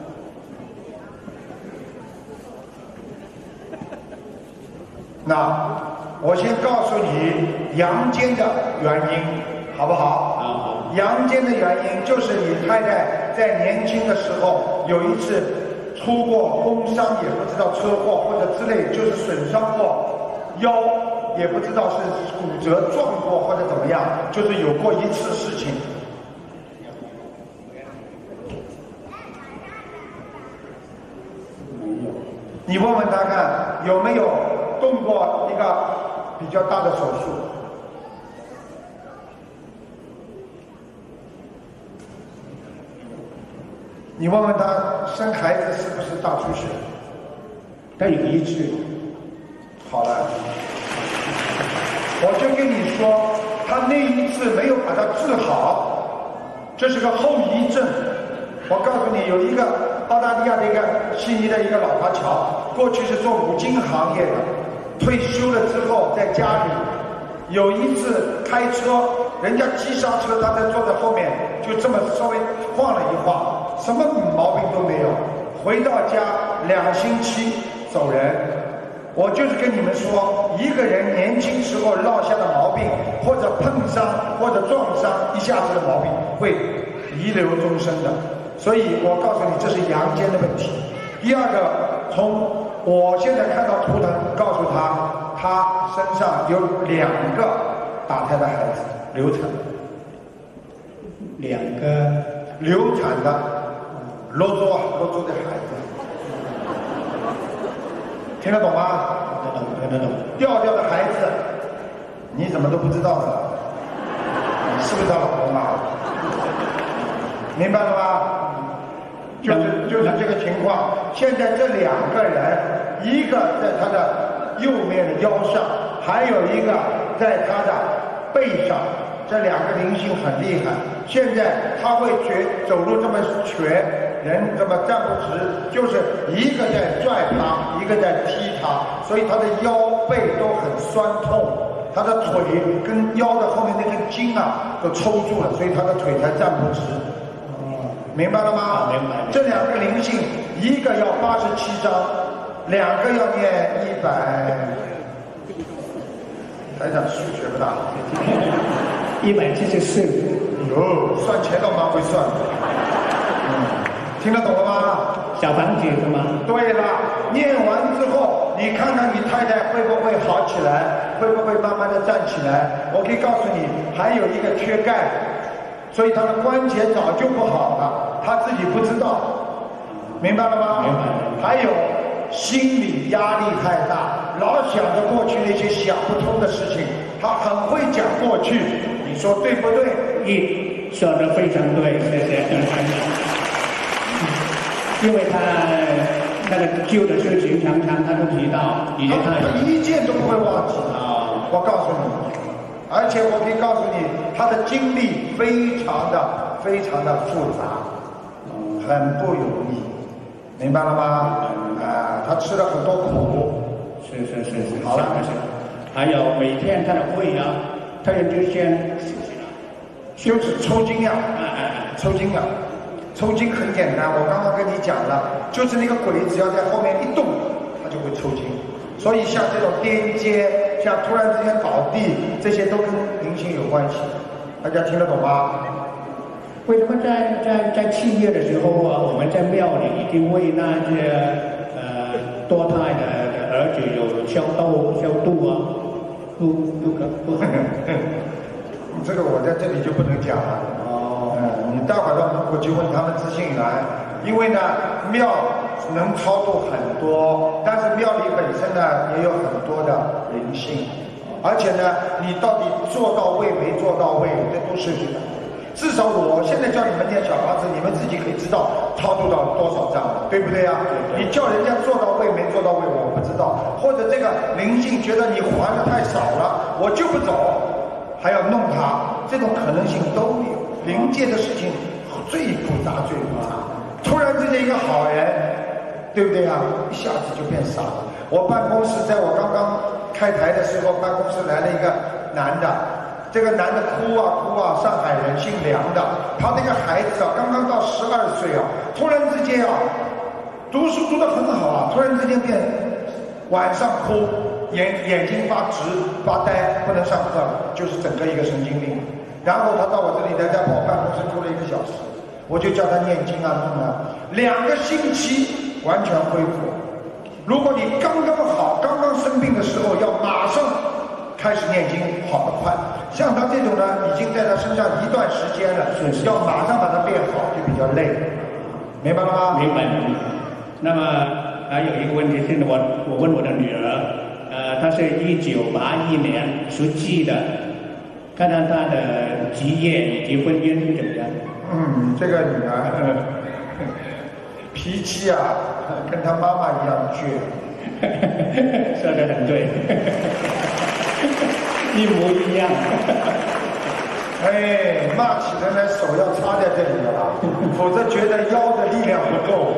那我先告诉你阳间的原因，好不好？阳间的原因就是你太太在年轻的时候有一次出过工伤，也不知道车祸或者之类，就是损伤过腰，也不知道是骨折撞过或者怎么样，就是有过一次事情。你问问他看有没有动过一个比较大的手术。你问问他生孩子是不是大出血？ 他有一次。 好了，我就跟你说，他那一次没有把它治好，这是个后遗症。我告诉你，有一个澳大利亚的一个悉尼的一个老华侨，过去是做五金行业的，退休了之后在家里有一次开车，人家急刹车，他在坐在后面就这么稍微晃了一晃，什么毛病都没有，回到家2星期走人。我就是跟你们说，一个人年轻时候落下的毛病，或者碰伤或者撞伤，一下子的毛病会遗留终生的。所以我告诉你，这是阳间的问题。第二个，从我现在看到图腾，告诉他身上有2个打胎的孩子流产 ，2个流产的罗州的孩子，听得懂吗？ 听得懂。 掉的孩子，你怎么都不知道呢？你是不是他老公啊？明白了吗？就是这个情况。现在这2个人，一个在他的右面的腰上，还有一个在他的背上，这2个灵性很厉害。现在他会走路这么瘸， 人这么站不直，就是一个在拽他，一个在踢他，所以他的腰背都很酸痛，他的腿跟腰的后面那根筋啊都抽住了，所以他的腿才站不直。明白了吗？ 明白。 这两个灵性，一个要87章，两个要念100。台长数学不大好。 174。 哟，算钱倒蛮会算的。听得懂了吗？ 小房子是吗？ 对了，念完之后，你看看你太太会不会好起来，会不会慢慢的站起来？我可以告诉你，还有一个缺钙。所以他的关节早就不好了，他自己不知道，明白了吗？ 明白。 还有心理压力太大，老想着过去那些想不通的事情，他很会讲过去，你说对不对？ 说得非常对，谢谢。因为他那个旧的事情常常他都提到， 他一件都不会忘记啊！我告诉你。而且我可以告诉你，他的经历非常的复杂，很不容易，明白了吗？他吃了很多苦。 是。 好了， 还有每天他的胃啊，他也就先就是抽筋呀，抽筋呀，抽筋很简单，我刚刚跟你讲了，就是那个鬼只要在后面一动，他就会抽筋。所以像这种颠簸，像突然之间倒地，这些都跟灵性有关系，大家听得懂吗？ 为什么在7月的时候啊，我们在庙里已经为那些堕胎的儿子有消毒啊，都这个我在这里就不能讲了。你待会儿到门口去问他们咨询员，因为呢庙能超度很多，但是庙里本身呢也有很多的灵性，而且呢你到底做到位没做到位，这都是这个。至少我现在叫你们念小房子，你们自己可以知道超度到多少张了，对不对呀？你叫人家做到位没做到位，我不知道。或者这个灵性觉得你还的太少了，我就不走，还要弄他，这种可能性都有。灵界的事情最复杂，突然之间一个好人，对不对啊？一下子就变傻了。我办公室在我刚刚开台的时候，办公室来了一个男的，这个男的哭啊，上海人，姓梁的，他那个孩子啊，刚刚到12岁啊，突然之间啊，读书读得很好啊，突然之间变晚上哭，眼睛发直发呆，不能上课了，就是整个一个神经病。然后他到我这里来，在我办公室住了1个小时，我就叫他念经啊弄啊，2个星期完全恢复。如果你刚刚好，刚刚生病的时候，要马上开始念经，好得快。像他这种呢，已经在他身上一段时间了，要马上把它变好，就比较累。明白了吗？ 明白。那么还有一个问题是我问我的女儿，她是1981年属鸡的。看看他的职业以及婚姻怎么样？ 这个女儿脾气啊，跟她妈妈一样倔。 说得很对，一模一样。 骂起人来手要插在这里了，否则觉得腰的力量不够。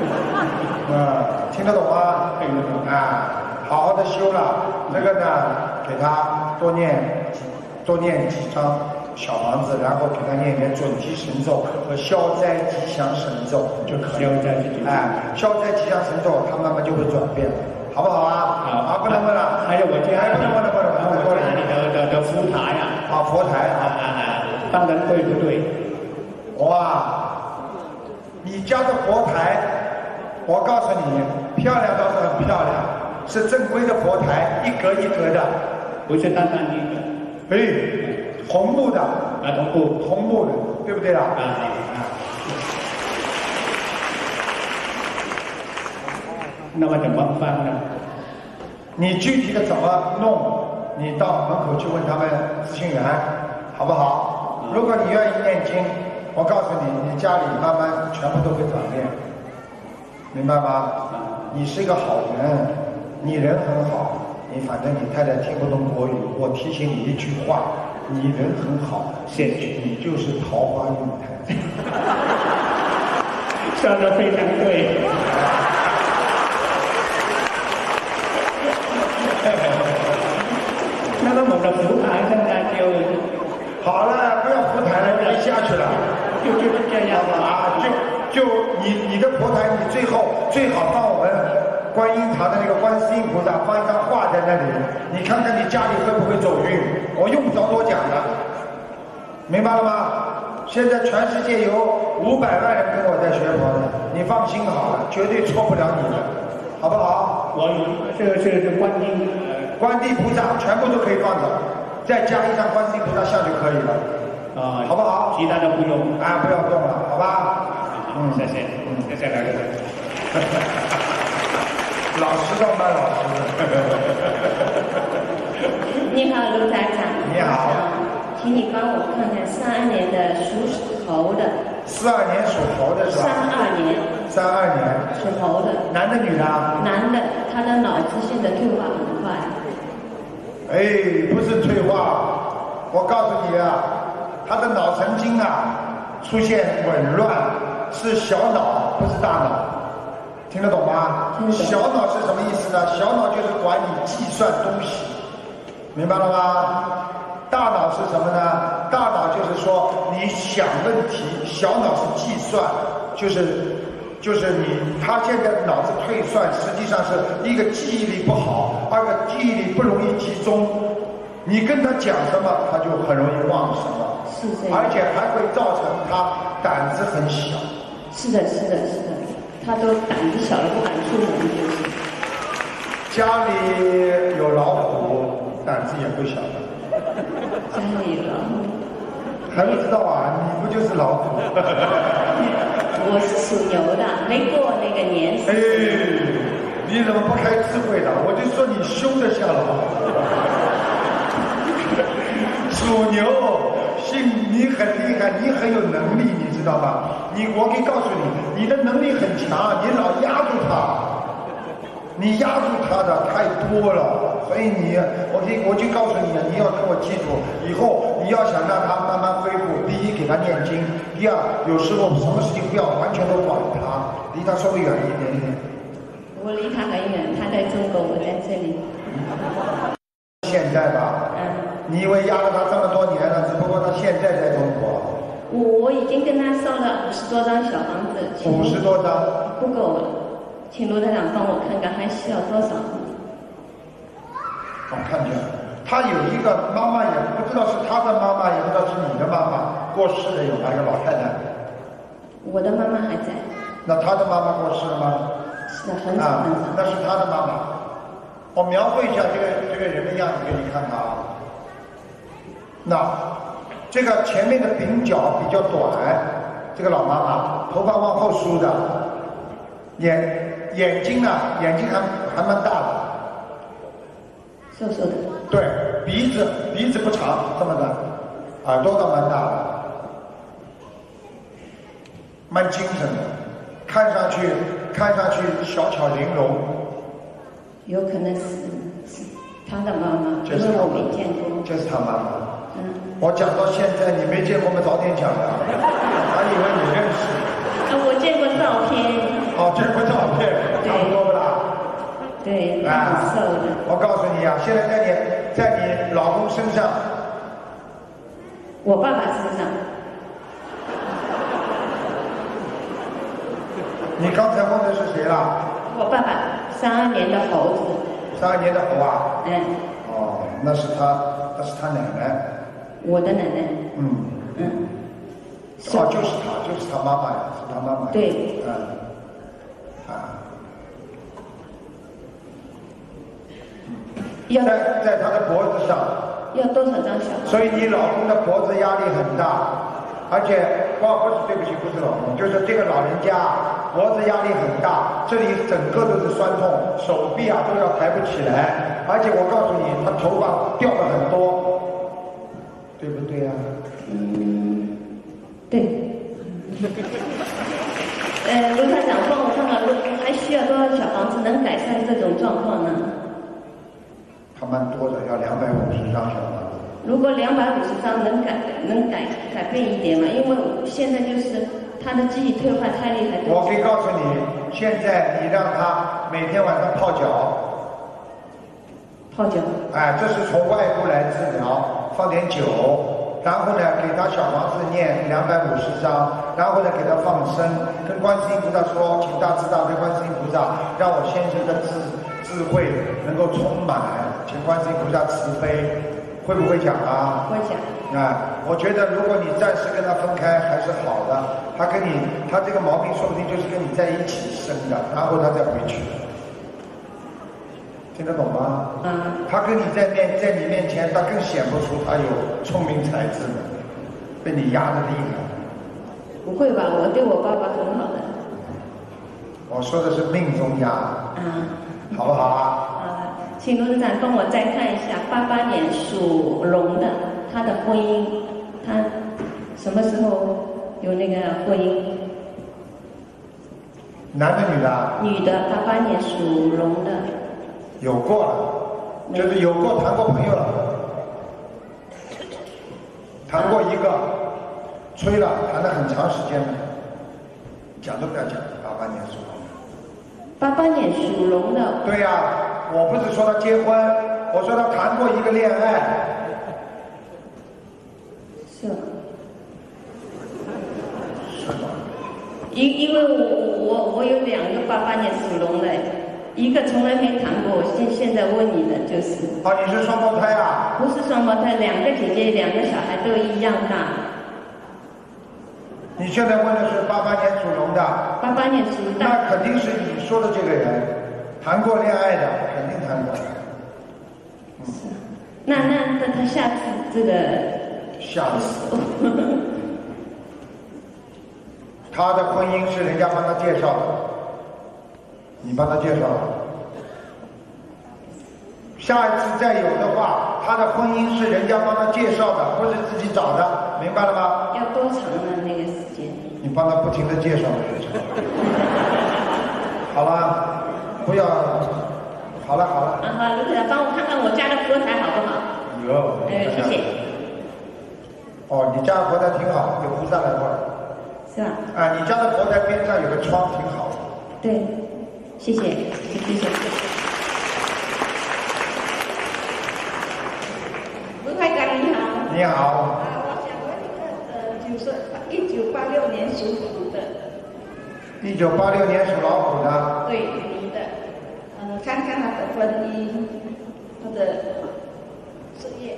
听得懂吗？听得懂啊，好好的修了。这个呢，给他多念几张小房子，然后给他念准提神咒和消灾吉祥神咒就可以。消灾吉祥神咒，他慢慢就会转变了，好不好啊？好，不能问了。 还有我家不能问了。 我家里的佛台啊， 佛台放的对不对？ 哇，你家的佛台，我告诉你，漂亮倒是很漂亮，是正规的佛台，一格一格的， 不是单单一个。 红木的红木的，对不对啊？ 那么怎么办呢？ 你具体的怎么弄？你到门口去问他们咨询员，好不好？如果你愿意念经，我告诉你，你家里慢慢全部都会转变，明白吗？你是一个好人，你人很好。反正你太太听不懂国语，我提醒你一句话，你人很好， 谢谢， 你就是桃花运太。 说的非常对。那么我的福台现在就好了，不要福台了，别下去了， 就是这样啊，就你的佛台，你最后最好放我们观音堂的那个观世音菩萨，放一张画在那里，你看看你家里会不会走运？我用不着多讲的，明白了吗？现在全世界有500万人跟我在学佛的，你放心好了，绝对错不了你的，好不好？ 我这个观地菩萨全部都可以放走，再加一张观世音菩萨像就可以了， 啊， 好不好？ 其他的不用， 啊，不要动了，好吧？ 谢谢，谢谢两个人。 老实上班，老实。 你好，卢台长。 你好。 请你帮我看看32年的属猴的。 42年属猴的是吧 ？32年。 32年。 属猴的。 男的女的？ 男的，他的脑子现在退化很快。 哎，不是退化，我告诉你啊，他的脑神经啊出现紊乱，是小脑，不是大脑。听得懂吗？小脑是什么意思呢？小脑就是管你计算东西，明白了吗？大脑是什么呢？大脑就是说你想问题，小脑是计算，就是他现在脑子退算，实际上是一个记忆力不好，二个记忆力不容易集中。你跟他讲什么，他就很容易忘什么， 是这样， 而且还会造成他胆子很小。 是的，他都胆子小了，不敢出门就是。 家里有老虎，胆子也不小的。 家里有老虎， 还不知道啊？你不就是老虎？ 我是属牛的，没过那个年。 哎，你怎么不开智慧的？我就说你凶得像老虎。属牛，你很厉害，你很有能力，你知道吗？我可以告诉你，你的能力很强，你老压住他，你压住他的太多了，所以我就告诉你，你要跟我记住，以后你要想让他慢慢恢复，第一给他念经，第二有时候什么事情不要完全都管他，离他稍微远一点点。 我离他很远，他在中国，我在这里。 现在吧，你以为压了他这么多年了，只不过他现在在中国。 我已经跟他烧了50多张小房子 ，50多张不够了，请罗台长帮我看看还需要多少。 我看见了，他有一个妈妈，也不知道是他的妈妈，也不知道是你的妈妈，过世的有哪个老太太？ 我的妈妈还在。 那他的妈妈过世了吗？ 是的，很早很早。 那是他的妈妈。我描绘一下这个人的样子给你看看啊。那这个前面的鬓角比较短，这个老妈妈头发往后梳的，眼睛呢，眼睛还蛮大的， 瘦瘦的。 对，鼻子不长，这么的，耳朵倒蛮大的，蛮精神的，看上去小巧玲珑。 有可能是他的妈妈，因为我没见过。 这是他妈妈。我讲到现在你没见过，我们早点讲的，还以为你认识。 我见过照片。 哦，见过照片，差不多不啦？ 对，很瘦的。 我告诉你啊，现在在你老公身上， 我爸爸身上。 你刚才问的是谁啦？ 我爸爸，32年的猴子。 32年的猴啊？ 嗯。 哦，那是他奶奶。 我的奶奶。 哦，就是他妈妈呀，是他妈妈。 对。 在他的脖子上。 要多少张小？ 所以你老公的脖子压力很大，而且不是对不起，不是老公，就是这个老人家脖子压力很大，这里整个都是酸痛，手臂啊都要抬不起来，而且我告诉你，他头发掉了很多，对不对啊？ 对。卢台长帮我看看，还需要多少小房子能改善这种状况呢？ 还蛮多的，要250张小房子。 如果250张能改变一点嘛，因为我现在就是他的记忆退化太厉害。 我可以告诉你，现在你让他每天晚上泡脚。 泡脚。 哎，这是从外部来治疗，放点酒，然后呢给他小房子念250章，然后呢给他放生，跟观世音菩萨说，请大慈大悲观世音菩萨让我先生的智慧能够充满，请观世音菩萨慈悲。会不会讲啊？ 会讲。 我觉得如果你暂时跟他分开还是好的，他这个毛病说不定就是跟你在一起生的，然后他再回去。听得懂吗？他跟你在你面前，他更显不出他有聪明才智呢，被你压得厉害。 不会吧？我对我爸爸很好的。 我说的是命中压。好不好啊？ 请卢台长帮我再看一下88年属龙的他的婚姻，他什么时候有那个婚姻？ 男的女的？ 女的，88年属龙的。 有过了，就是有过谈过朋友了，谈过一个，吹了，谈了很长时间了，讲都不要讲，88年属龙的。 88年属龙的。 对呀。我不是说他结婚，我说他谈过一个恋爱。 是。因为我有2个88年属龙的，一个从来没谈过，现在问你的就是。 你是双胞胎啊？ 不是双胞胎，2个姐姐2个小孩都一样大。 你现在问的是88年属龙的。 88年属龙的。 那肯定是你说的这个人，谈过恋爱的，肯定谈过。 那他下次这个。 下次。他的婚姻是人家帮他介绍的，你帮他介绍的。下一次再有的话，他的婚姻是人家帮他介绍的，不是自己找的，明白了吗？ 要多长呢？那个时间？ 你帮他不停的介绍。好了，不要。好了。 好，卢台长帮我看看我家的佛台好不好？ 有。 谢谢。 你家的佛台挺好，有菩萨来过。 是吧？ 你家的佛台边上有个窗，挺好的。 对，谢谢。 卢台长你好。 你好。 我想问一个，就是1986年属虎的。 1986年属老虎的。 对，女的。看看她的婚姻或者事业。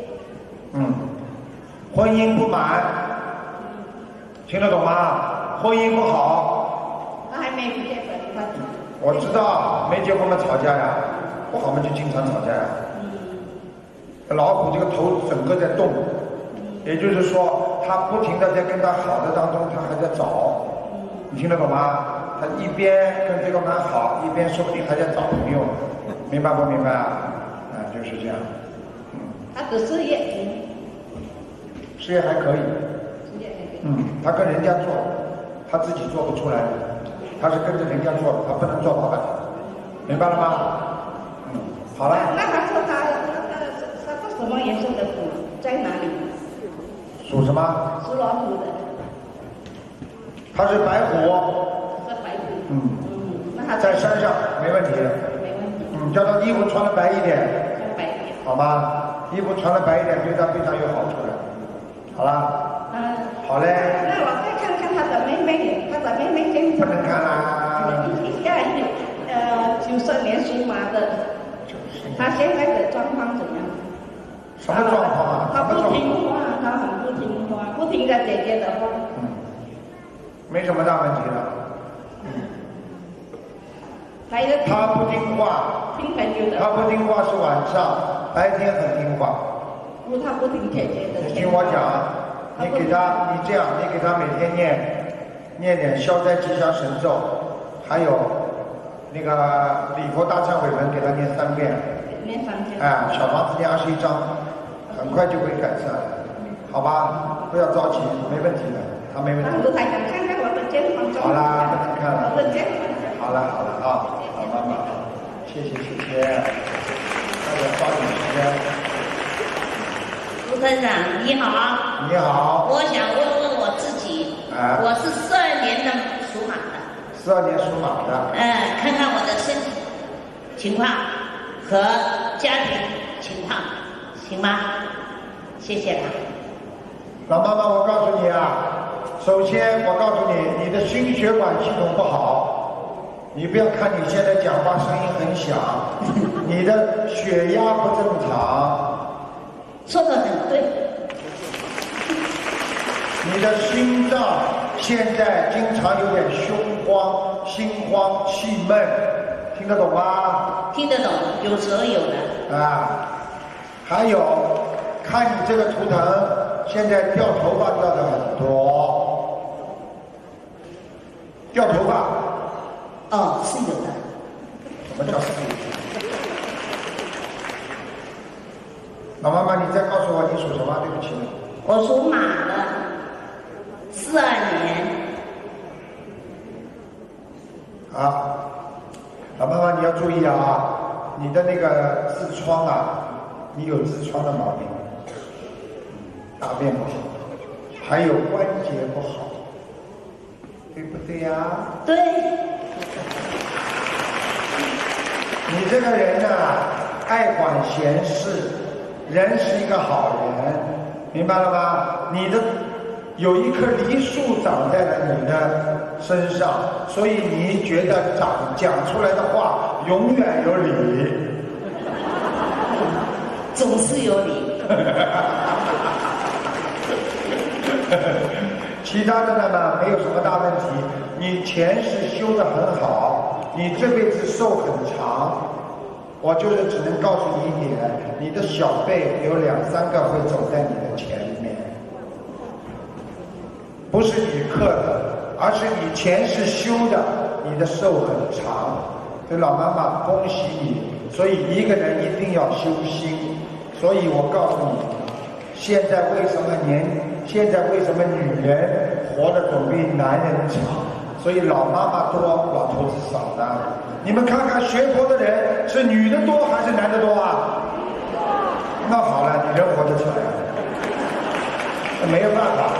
婚姻不满。听得懂吗？婚姻不好。 他还没结婚， 我知道，没结婚嘛吵架呀，不好嘛就经常吵架呀。老虎这个头整个在动，也就是说，他不停的在跟他好的当中，他还在找。你听得懂吗？他一边跟这个蛮好，一边说不定还在找朋友，明白不明白啊？就是这样。 他的事业， 事业还可以。他跟人家做，他自己做不出来，他是跟着人家做的，他不能做老板，明白了吗？好了。 那他说他什么颜色的虎在哪里？ 属什么？ 属老虎的。 他是白虎。 是白虎。那他在山上没问题。 没问题。 叫他衣服穿的白一点。 穿白一点。 好吧，衣服穿的白一点，对他非常有好处的。好了。好嘞。 那我再看看他的妹妹，他的妹妹现在不能看啦。 93年属马的，他现在的状况怎样？ 什么状况啊？ 他不听话，他很不听话，不听他姐姐的话。 没什么大问题的。他不听话。 听朋友的。 他不听话是晚上，白天很听话。 他不听姐姐的。 你听我讲。你给他每天念点消灾吉祥神咒，还有那个礼佛大忏悔文，给他念3遍。 念3遍。 小房子念21章，很快就会改善，好吧？不要着急，没问题的，他没问题。 卢台长看看我的肩膀。 好啦，不能看了。 我的肩膀。 好了啊，好妈妈，谢谢，大家抓紧时间。 卢台长你好。 你好。 我想问问我自己，我是年的属马的。 42年属马的。 看看我的身体情况和家庭情况，行吗？谢谢了。 老妈妈，我告诉你啊，首先我告诉你，你的心血管系统不好。你不要看你现在讲话声音很响，你的血压不正常。 说得很对。 你的心脏现在经常有点胸慌、心慌、气闷，听得懂吗？ 听得懂，有时候有的。 啊，还有，看你这个图腾，现在掉头发掉的很多，掉头发。 哦，是有的。 什么叫是有的？老妈妈，你再告诉我你属什么？对不起。 我属马的，42年。 啊，老妈妈你要注意啊，你的那个痔疮啊，你有痔疮的毛病，大便不好，还有关节不好，对不对呀？ 对。 你这个人呐，爱管闲事，人是一个好人，明白了吗？你的有一棵梨树长在了你的身上，所以你觉得讲出来的话永远有理， 总是有理。 其他的呢没有什么大问题，你前世修得很好，你这辈子寿很长。我就是只能告诉你一点，你的小辈有2、3个会走在你的前面，不是你克的，而是你前世修的，你的寿很长。所以老妈妈恭喜你，所以一个人一定要修心。所以我告诉你，现在为什么女人活得总比男人长？所以老妈妈多，老头子少呢。你们看看学佛的人是女的多还是男的多啊？那好了，你人活得起来，没有办法。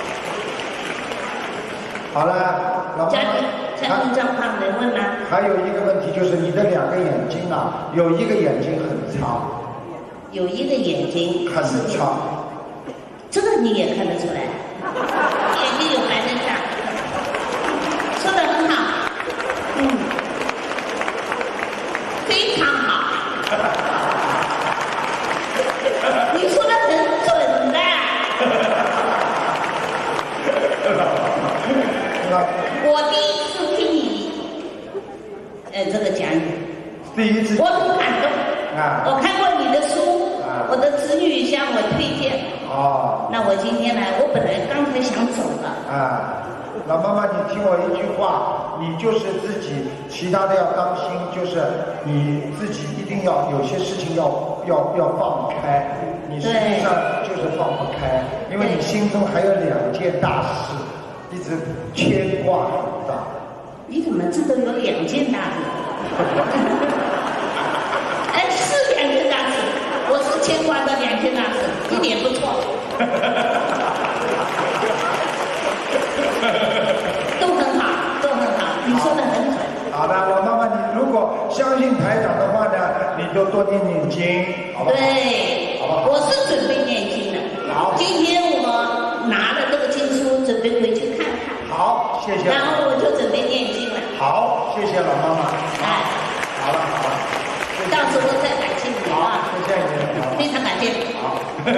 好了，老妈妈。 家庭状况能问吗？ 还有一个问题就是你的2个眼睛啊，有一个眼睛很差。 有一个眼睛很差。 这个你也看得出来，眼睛有白内障。说得很好，非常好，你说的很准的。我第一次听你，这个讲语， 第一次， 我很感动。我看过你的书，我的子女向我推荐。那我今天来，我本来刚才想走了。 老妈妈，你听我一句话，你就是自己，其他的要当心，就是你自己一定要有些事情要放开，你实际上就是放不开，因为你心中还有2件大事，一直牵挂很大。 你怎么知道有2件大事？是2件大事，我是牵挂的2件大事，一点不错。都很好，都很好，你说的很准。 好的，老妈妈，你如果相信台长的话呢，你就多念念经，好不好？ 对，我是准备念经的。 好， 今天我拿了这个经书，准备回去看看。 好，谢谢。 然后我就准备念经了。 好，谢谢老妈妈。好了。 到时候再感谢你啊！ 谢谢你， 非常感谢。 好。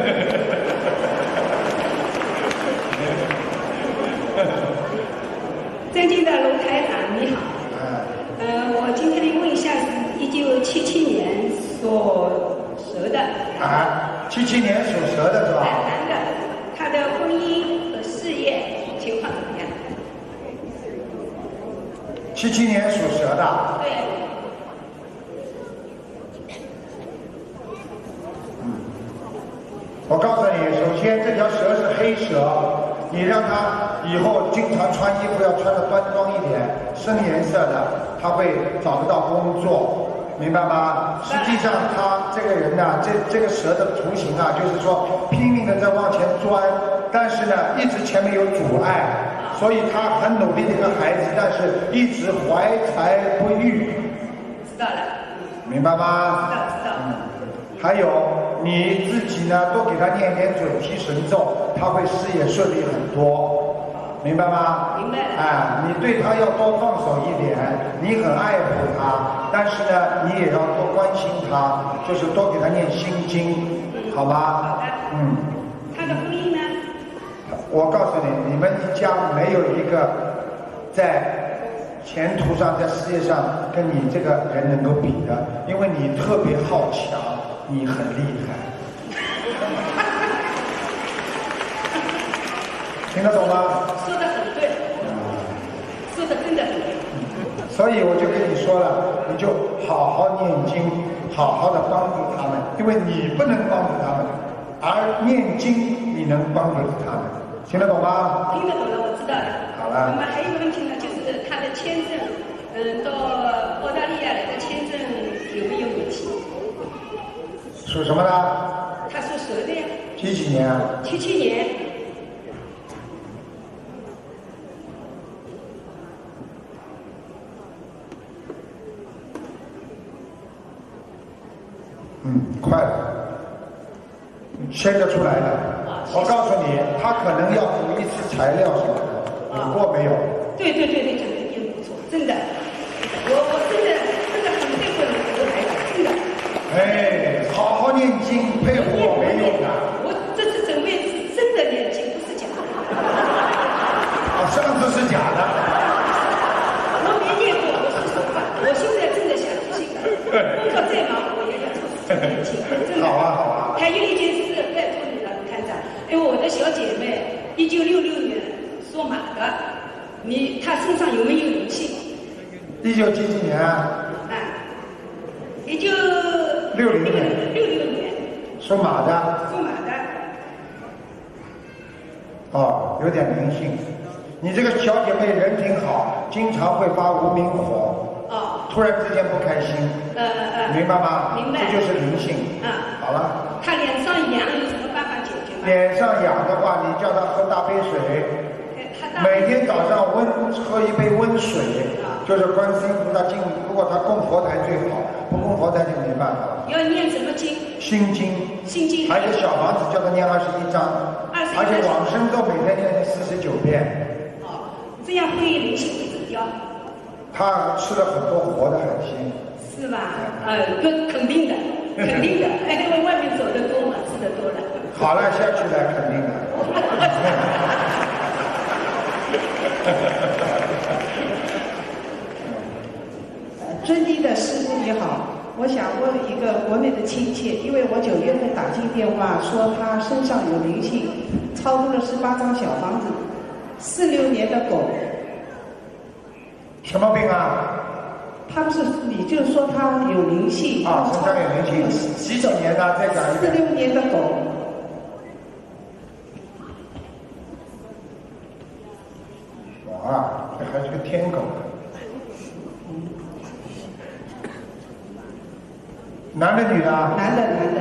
尊敬的卢台长，你好。我今天来问一下，是1977年属蛇的。 77年属蛇的是吧？ 男的，他的婚姻和事业情况怎么样 ？77年属蛇的。 对。 我告诉你，首先这条蛇是黑蛇，你让它以后经常穿衣服要穿得端庄一点，深颜色的，他会找得到工作，明白吗？实际上他这个人呢，这个蛇的图形啊，就是说拼命的在往前钻，但是呢，一直前面有阻碍， 所以他很努力的一个孩子，但是一直怀才不遇。 知道了。 明白吗？ 知道。 还有你自己呢，多给他念点准提神咒，他会事业顺利很多，明白吗？ 明白。 你对他要多放手一点，你很爱护他，但是呢，你也要多关心他，就是多给他念心经，好吗？好的。 他的婚姻呢？ 我告诉你，你们一家没有一个在前途上，在事业上跟你这个人能够比的，因为你特别好强，你很厉害。听得懂吗？ 说得很对，说得真的很对。 所以我就跟你说了，你就好好念经，好好的帮助他们，因为你不能帮助他们，而念经你能帮助他们，听得懂吗？ 听得懂了，我知道了。 好了。 那么还有一个问题呢，就是他的签证，到澳大利亚来的签证有没有问题？ 属什么的？ 他属蛇的呀。 几几年 ？77年。 快了，签得出来的。我告诉你，他可能要补一次材料什么的，补过没有？ 对，讲的一定不错，真的。我真的很佩服你的台长，真的。 好好念经，佩服我没用的。 我这次准备是真的念经，不是假的。 上次是假的。 我没念过，我说实话，我现在真的想去工作再忙，我也要做念经，真的。 好啊。 还有一件事拜托你了，台长，因为我的小姐妹1966年属马的，她身上有没有灵性 ？19几几年啊？1966年。属马的。哦，有点灵性。你这个小姐妹人挺好，经常会发无名火。突然之间不开心。明白吗？ 明白。 这就是灵性。好了。 她脸上痒有什么办法解决吗？ 脸上痒的话，你叫她喝大杯水。每天早上喝一杯温水，就是观世音菩萨经。如果他供佛台最好，不供佛台就没办法。 要念什么经？ 心经。 心经。 还有小房子叫他念21章，而且往生咒每天念49遍。 这样会灵性会走掉。 他吃了很多活的海鲜。 是吧？肯定的，肯定的。因为外面走得多嘛，吃得多了。 好了，下去了，肯定的。 尊敬的师父你好，我想问一个国内的亲戚，因为我9月份打进电话说他身上有灵性，超度了18张小房子，46年的狗。 什么病啊？ 你就说他有灵性。 身上有灵性。几几年的？再讲一遍。 46年的狗。 哇，这还是个天狗。男的女的？ 男的。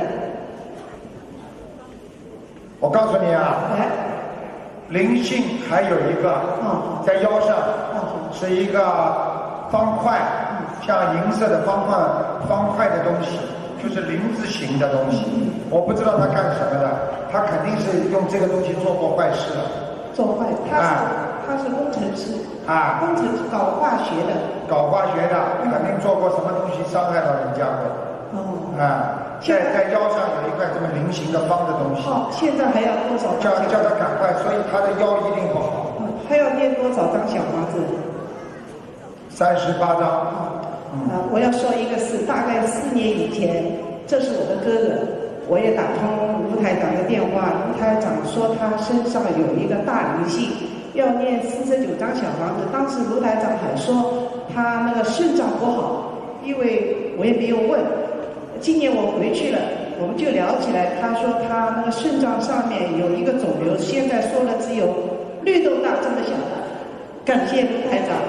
我告诉你啊，灵性还有一个，在腰上，是一个方块，像银色的方块的东西，就是灵字形的东西。我不知道他干什么的，他肯定是用这个东西做过坏事了。 做坏，他是工程师。工程师搞化学的， 肯定做过什么东西伤害到人家过。在腰上有一块这么菱形的方的东西。 现在还要多少？ 叫他赶快，所以他的腰一定不好。 还要念多少张小房子 ？38张。 我要说一个事，大概4年以前，这是我的哥哥，我也打通卢台长的电话，卢台长说他身上有一个大灵性，要念49张小房子。当时卢台长还说他那个肾脏不好，因为我也没有问。今年我回去了，我们就聊起来，他说他那个肾脏上面有一个肿瘤，现在说了只有绿豆大这么小的。感谢卢台长。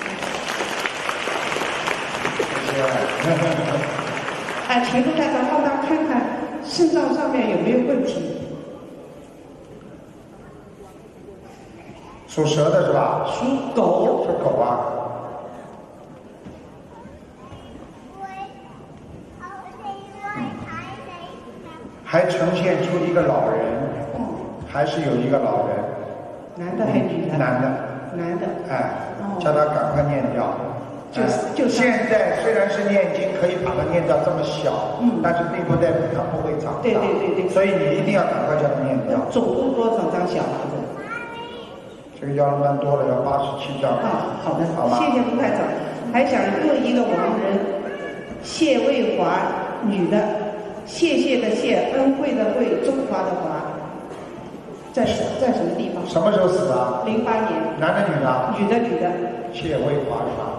请卢台长帮他看看肾脏上面有没有问题。 属蛇的是吧？ 属狗。 属狗啊。还呈现出一个老人，还是有一个老人。 男的还是女的？ 男的。 男的。 哎，叫他赶快念掉。就现在虽然是念经，可以把它念到这么小，但是并不代表它不会长大。 对对对对。 所以你一定要赶快叫他念掉。 总共多少张小房子？ 这个要蛮多了，要87张。 好的， 好吧。 谢谢卢台长。还想问一个亡人，谢卫华，女的，谢谢的谢，恩惠的惠，中华的华，在什么地方？ 什么时候死的 ？08年。 男的女的？ 女的女的。 谢卫华是吧？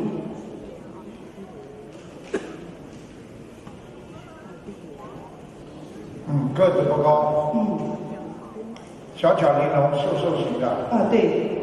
个子不高。小巧玲珑，瘦型的。 对。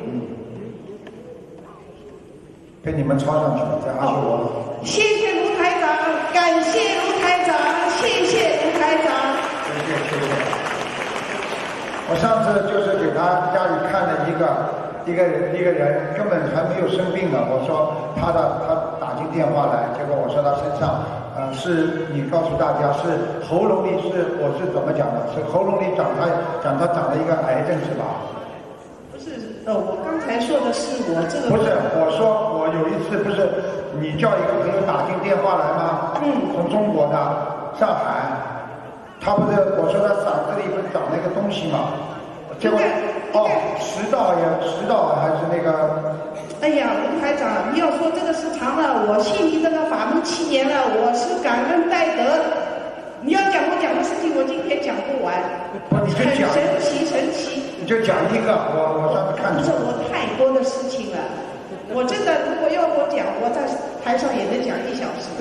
被你们抄上去了，在阿修罗。 谢谢卢台长，感谢卢台长，谢谢卢台长。 谢谢。我上次就是给他家里看了一个人，根本还没有生病的。我说他打进电话来，结果我说他身上是你告诉大家是喉咙里我是怎么讲的？是喉咙里他长了一个癌症是吧？ 不是，我刚才说的是我这个。 不是，我说我有一次不是你叫一个朋友打进电话来吗？从中国的上海，他不是我说他嗓子里不是长了一个东西吗？结果食道还是那个。 哎呀，卢台长，你要说这个是长了，我信你这个法门7年了，我是感恩戴德。你要讲我讲的事情，我今天讲不完，很神奇。 你就讲一个，我上次看出来。 我太多的事情了，我真的如果要我讲，我在台上也能讲1小时。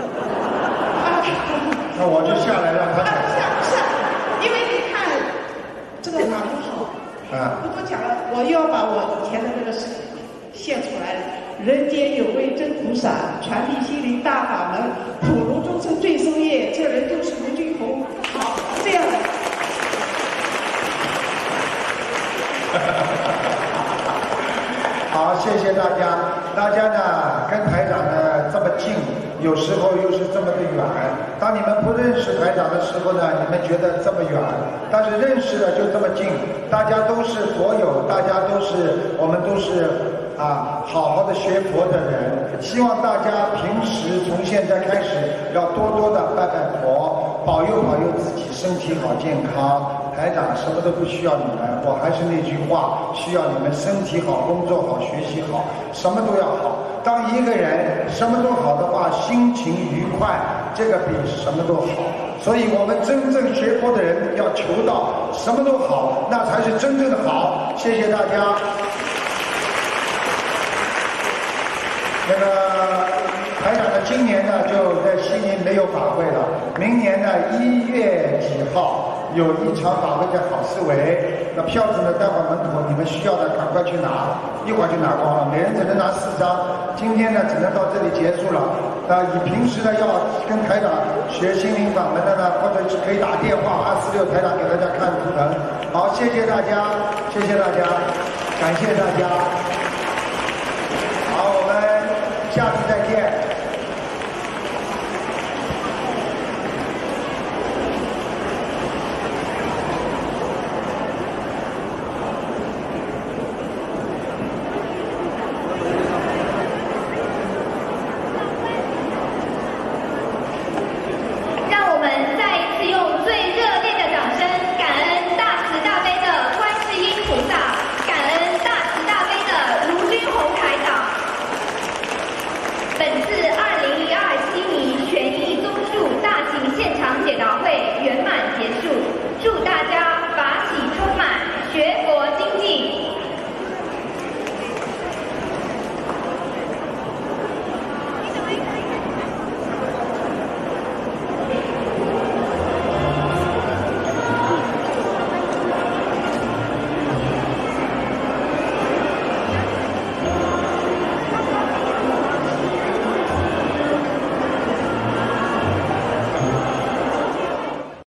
那我就下来让他讲。 是，因为你看这个法不好，不多讲了，我又要把我以前的那个事献出来了。人间有位真菩萨，传递心灵大法门，普如众生最受业，这人就是卢俊宏。好，这样的。 好，谢谢大家。大家呢跟台长呢这么近，有时候又是这么的远。当你们不认识台长的时候呢，你们觉得这么远，但是认识了就这么近。大家都是佛友，我们都是好好的学佛的人。希望大家平时从现在开始要多多的拜拜佛，保佑自己身体好健康。台长什么都不需要你们，我还是那句话，需要你们身体好，工作好，学习好，什么都要好。当一个人什么都好的话，心情愉快，这个比什么都好。所以我们真正学佛的人要求到什么都好，那才是真正的好。谢谢大家。那个台长呢，今年呢就在悉尼没有法会了，明年呢1月几号有一场法会在好思维，那票子呢待会门口你们需要的赶快去拿，一会儿就拿光了，每人只能拿4张。今天呢只能到这里结束了。以平时呢要跟台长学心灵法门的呢，或者是可以打电话246台长给大家看图腾。好，谢谢大家，感谢大家。